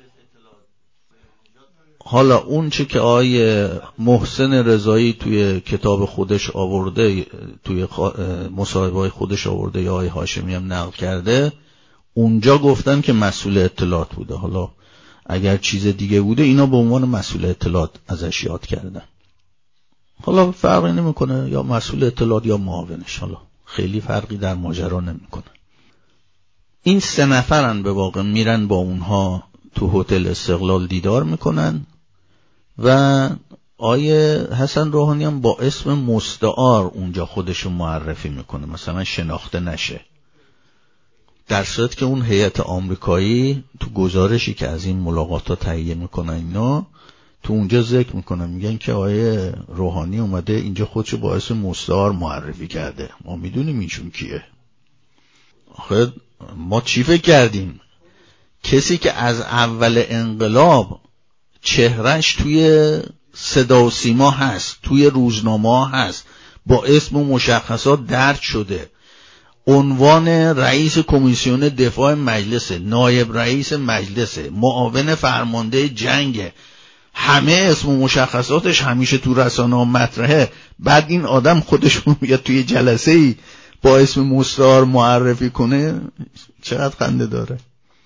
S1: حالا اون چه که آقای محسن رضایی توی کتاب خودش آورده، توی مصاحبه‌های خودش آورده یا آقای هاشمی هم نقل کرده، اونجا گفتن که مسئول اطلاعات بوده. حالا اگر چیز دیگه بوده اینا به عنوان مسئول اطلاعات ازش یاد کردن. حالا فرقی نمیکنه یا مسئول اطلاعات یا معاونش، حالا خیلی فرقی در ماجرا نمیکنه. این سه نفرن به واقع میرن با اونها تو هتل استقلال دیدار میکنن و آیه حسن روحانی هم با اسم مستعار اونجا خودشو معرفی میکنه، مثلا شناخته نشه. در صورت که اون هیئت آمریکایی تو گزارشی که از این ملاقاتات تهیه میکنن اینا تو اونجا ذکر میکنن، میگن که آیه روحانی اومده اینجا خودشو با اسم مستعار معرفی کرده. ما میدونیم ایشون کیه. آخه ما چی فکر کردیم؟ کسی که از اول انقلاب چهرش توی صدا و سیما هست، توی روزنامه هست، با اسم و مشخصات درج شده، عنوان رئیس کمیسیون دفاع مجلس، نایب رئیس مجلس، معاون فرمانده جنگ، همه اسم و مشخصاتش همیشه تو رسانه ها مطرحه. بعد این آدم خودش میاد توی جلسه ای با اسم مستعار معرفی کنه، چقدر خنده داره.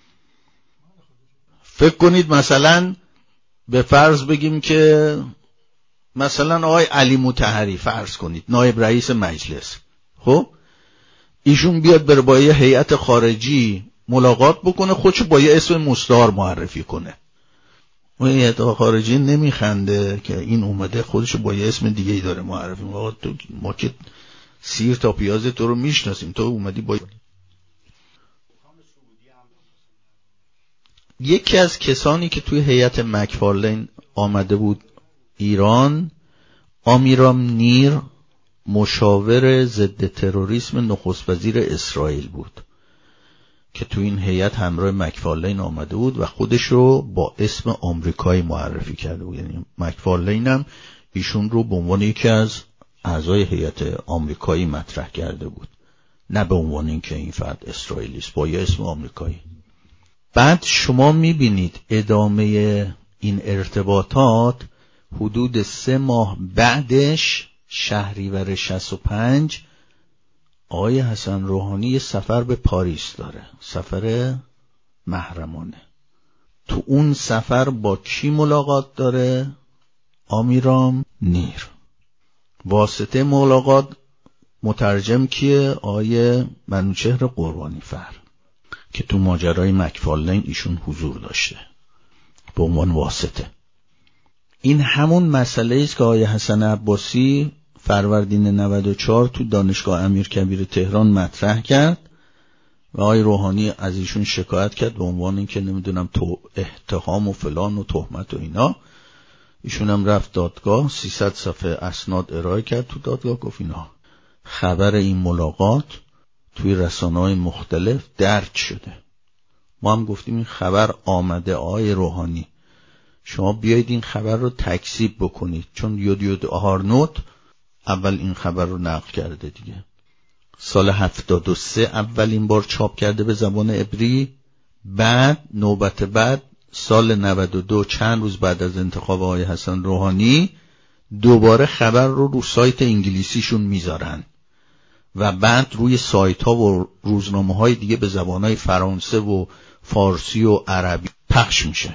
S1: فکر کنید مثلا به فرض بگیم که مثلا آقای علی مطهری فرض کنید نایب رئیس مجلس، خب ایشون بیاد بره با یه هیئت خارجی ملاقات بکنه، خودشو با یه اسم مستعار معرفی کنه. اون هیئت خارجی نمیخنده که این اومده خودشو با یه اسم دیگه ای داره معرفی میکنه. ما که سیر تا پیاز تو رو میشناسیم، تو اومدی با یکی از کسانی که توی هیئت مکفارلین آمده بود ایران، آمیرام نیر، مشاور ضد تروریسم نخست وزیر اسرائیل بود که توی این هیئت همراه مکفارلین آمده بود و خودش رو با اسم آمریکایی معرفی کرده بود. یعنی مکفارلین هم ایشون رو به عنوان یکی از اعضای هیئت آمریکایی مطرح کرده بود، نه به عنوان اینکه این فرد اسرائیلی است، با یه اسم آمریکایی. بعد شما میبینید ادامه این ارتباطات حدود سه ماه بعدش شهریور شصت و پنج آقای حسن روحانی یه سفر به پاریس داره، سفر محرمانه. تو اون سفر با کی ملاقات داره؟ آمیرام نیر. واسطه ملاقات مترجم کیه؟ آقای منوچهر قربانی فر که تو ماجرای مکفارلین ایشون حضور داشته به عنوان واسطه. این همون مسئله است که آقای حسن عباسی فروردین نود و چهار تو دانشگاه امیرکبیر تهران مطرح کرد و آقای روحانی از ایشون شکایت کرد به عنوان اینکه نمیدونم تو اتهام و فلان و تهمت و اینا. ایشون هم رفت دادگاه، سیصد صفحه اسناد ارائه کرد تو دادگاه، گفت اینا خبر این ملاقات توی رسانه‌های مختلف درج شده. ما هم گفتیم این خبر آمده آقای روحانی، شما بیایید این خبر رو تکذیب بکنید، چون یودیود آهارنوت اول این خبر رو نقل کرده دیگه. سال هفتاد و سه اولین بار چاپ کرده به زبان عبری، بعد نوبت بعد سال نود و دو چند روز بعد از انتخاب آقای حسن روحانی دوباره خبر رو رو سایت انگلیسیشون میذارن و بعد روی سایت ها و روزنامه های دیگه به زبان های فرانسه و فارسی و عربی پخش میشه.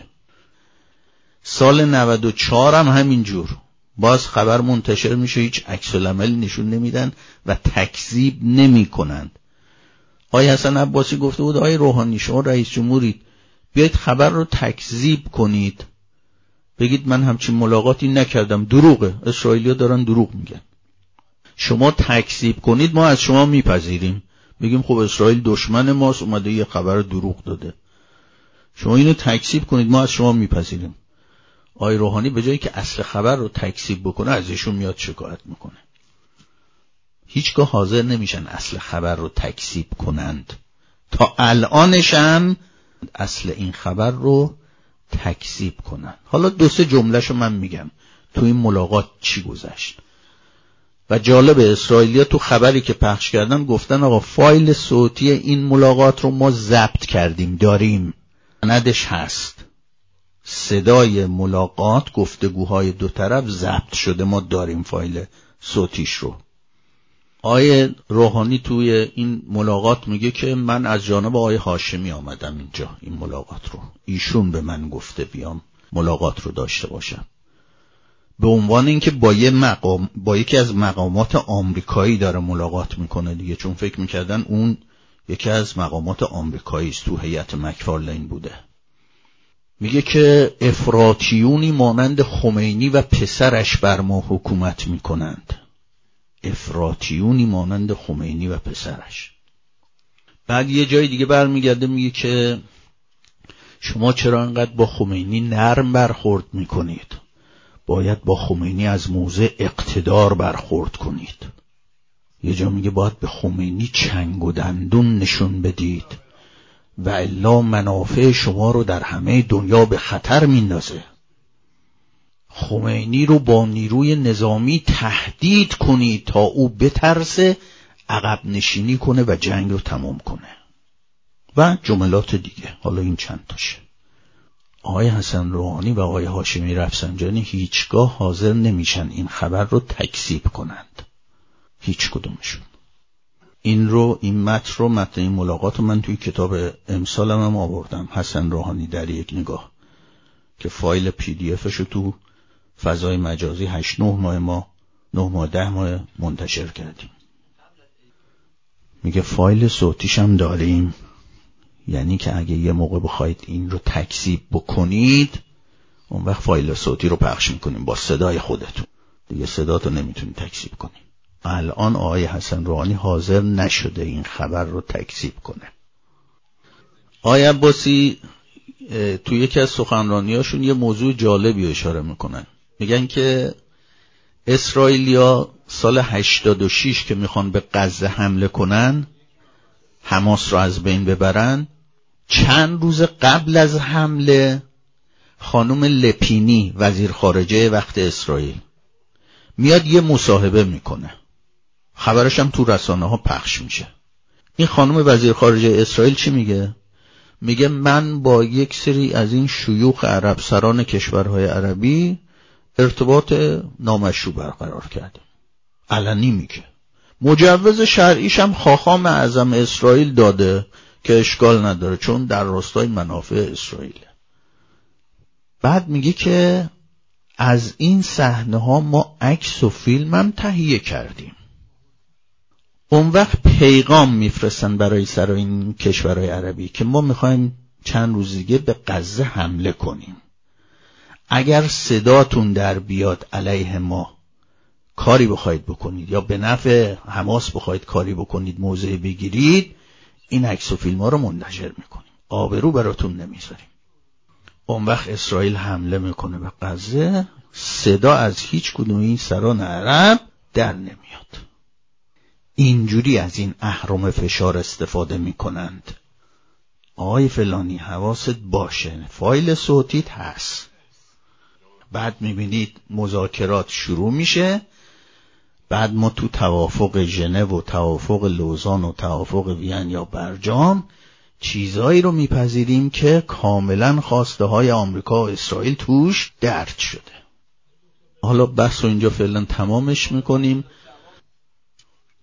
S1: سال نود و چهار هم همینجور باز خبر منتشر میشه، هیچ عکس العمل نشون نمیدن و تکذیب نمی کنند. آقای حسن عباسی گفته بود آقای روحانی شما رئیس جمهورید، بیایید خبر رو تکذیب کنید، بگید من همچین ملاقاتی نکردم، دروغه، اسرائیلیا دارن دروغ میگن. شما تکذیب کنید ما از شما میپذیریم، بگیم خب اسرائیل دشمن ماست اومده یه خبر دروغ داده، شما اینو تکذیب کنید ما از شما میپذیریم. آقای روحانی به جایی که اصل خبر رو تکذیب بکنه از ایشون میاد شکایت میکنه. هیچگاه حاضر نمیشن اصل خبر رو تکذیب کنند. تا الانش هم اصل این خبر رو تکذیب کنند. حالا دو سه جملهشو من میگم تو این ملاقات چی گذشت. و جالب، اسرائیلیا تو خبری که پخش کردن گفتن آقا فایل صوتی این ملاقات رو ما ضبط کردیم، داریم، سندش هست، صدای ملاقات، گفتگوهای دو طرف ضبط شده، ما داریم فایل صوتیش رو. آقای روحانی توی این ملاقات میگه که من از جانب آقای هاشمی آمدم اینجا این ملاقات رو، ایشون به من گفته بیام ملاقات رو داشته باشم، به عنوان اینکه با یه مقام با یکی از مقامات آمریکایی داره ملاقات میکنه دیگه، چون فکر میکردن اون یکی از مقامات آمریکایی است، تو هیئت مکفارلین بوده. میگه که افراطیونی مانند خمینی و پسرش بر ما حکومت میکنند. افراطیونی مانند خمینی و پسرش. بعد یه جای دیگه برمیگرده میگه که شما چرا انقدر با خمینی نرم برخورد میکنید؟ باید با خمینی از موضع اقتدار برخورد کنید. یه جا میگه باید به خمینی چنگ و دندون نشون بدید و الا منافع شما رو در همه دنیا به خطر میندازه. خمینی رو با نیروی نظامی تهدید کنید تا او بترسه، عقب نشینی کنه و جنگ رو تمام کنه و جملات دیگه. حالا این چند تاشه. آقای حسن روحانی و آقای هاشمی رفسنجانی هیچگاه حاضر نمیشن این خبر رو تکذیب کنند، هیچ کدومشون. این رو این متن رو متن این ملاقات رو من توی کتاب امسالم هم آوردم، حسن روحانی در یک نگاه، که فایل پی دی افش رو تو فضای مجازی هشت نه ماه ما نه ماه ده ماه منتشر کردیم. میگه فایل صوتیش هم داریم، یعنی که اگه یه موقع بخواید این رو تکذیب بکنید اون وقت فایل صوتی رو پخش میکنیم با صدای خودتون، دیگه صداتو نمیتونید تکذیب کنید. الان آقای حسن روحانی حاضر نشده این خبر رو تکذیب کنه. آقای عباسی تو یکی از سخنرانیاشون یه موضوع جالبی اشاره میکنن، میگن که اسرائیلیا سال هشتاد و شش که میخوان به غزه حمله کنن، حماس رو از بین ببرن، چند روز قبل از حمله خانم لپینی وزیر خارجه وقت اسرائیل میاد یه مصاحبه میکنه، خبرش هم تو رسانه ها پخش میشه. این خانم وزیر خارجه اسرائیل چی میگه؟ میگه من با یک سری از این شیوخ عرب سران کشورهای عربی ارتباط نامشروع برقرار کردم. علنی میگه. مجوز شرعیش هم خاخام اعظم اسرائیل داده که اشکال نداره چون در راستای منافع اسرائیل. بعد میگه که از این صحنه ها ما عکس و فیلم هم تهیه کردیم. اون وقت پیغام میفرستن برای سر این کشورهای عربی که ما میخوایم چند روز دیگه به غزه حمله کنیم، اگر صداتون در بیاد علیه ما کاری بخواید بکنید یا به نفع حماس بخواید کاری بکنید موضع بگیرید، این عکس و فیلم ها رو منتشر میکنیم، آبرو براتون نمیذاریم. اون وقت اسرائیل حمله میکنه به غزه، صدا از هیچ کدوم این سران عرب در نمیاد. اینجوری از این اهرم فشار استفاده میکنند. آقای فلانی حواست باشه، فایل صوتیت هست. بعد میبینید مذاکرات شروع میشه، بعد ما تو توافق ژنو و توافق لوزان و توافق وین یا برجام چیزایی رو میپذیریم که کاملا خواسته های آمریکا و اسرائیل توش درج شده. حالا بحث رو اینجا فعلا تمامش میکنیم.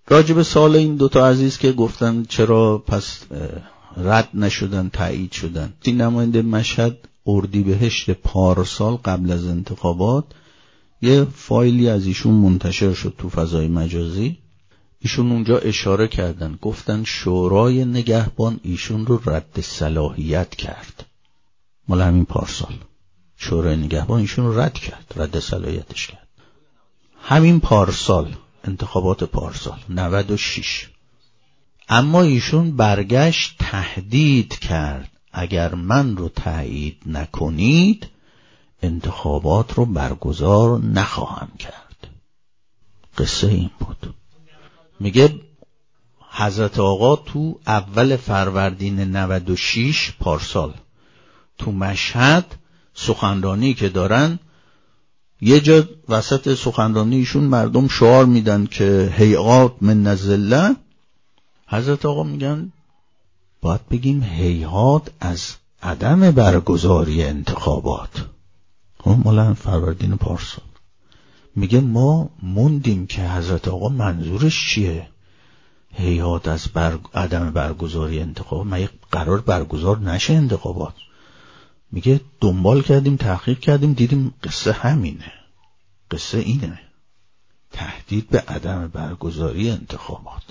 S1: راجب سال این دوتا عزیز که گفتن چرا پس رد نشدن، تایید شدن. این نماینده مشهد اردیبهشت پارسال قبل از انتخابات یه فایلی از ایشون منتشر شد تو فضای مجازی. ایشون اونجا اشاره کردن، گفتن شورای نگهبان ایشون رو رد صلاحیت کرد. مال همین پارسال شورای نگهبان ایشون رو رد کرد، رد صلاحیتش کرد. همین پارسال، انتخابات پارسال نود و شش. اما ایشون برگشت تهدید کرد اگر من رو تایید نکنید انتخابات رو برگزار نخواهم کرد. قصه این بود. میگه حضرت آقا تو اول فروردین نود و شش پارسال تو مشهد سخنرانی که دارن، یه جا وسط سخنرانیشون مردم شعار میدن که هیهات من الذله. حضرت آقا میگن باید بگیم هیهات از عدم برگزاری انتخابات. هم مال فروردین پارسال. میگه ما موندیم که حضرت آقا منظورش چیه؟ هیهات از بر... عدم برگزاری انتخابات، ما یک قرار برگزار نشه انتخابات. میگه دنبال کردیم، تحقیق کردیم، دیدیم قصه همینه، قصه اینه، تهدید به عدم برگزاری انتخابات.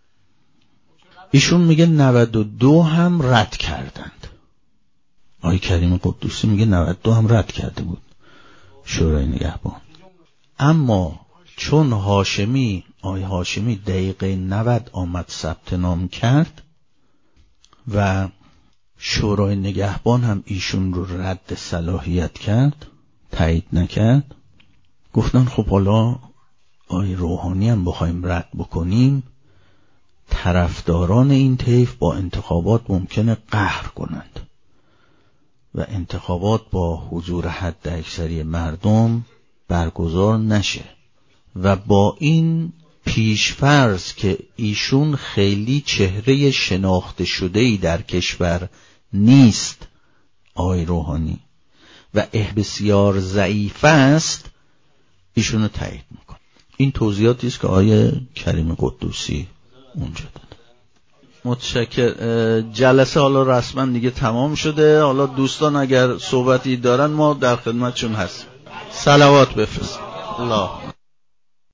S1: ایشون میگه نود و دو هم رد کردند. آقای کریم قدوسی میگه نود و دو هم رد کرده بود شورای نگهبان. اما چون هاشمی، آقای هاشمی دقیقه نود آمد ثبت نام کرد و شورای نگهبان هم ایشون رو رد صلاحیت کرد، تایید نکرد، گفتن خب حالا آقای روحانی هم بخوایم رد بکنیم طرفداران این طیف با انتخابات ممکنه قهر کنند و انتخابات با حضور حد اکثری مردم برگزار نشه و با این پیشفرض که ایشون خیلی چهره شناخته شده‌ای در کشور نیست آقای روحانی و بسیار ضعیف است، ایشونو تایید میکنه. این توضیحاتی است که آقای کریم قدوسی اونجا داد. متشکر. جلسه حالا رسما دیگه تمام شده. حالا دوستان اگر صحبتی دارن ما در خدمتشون هستیم. صلوات بفرست. الله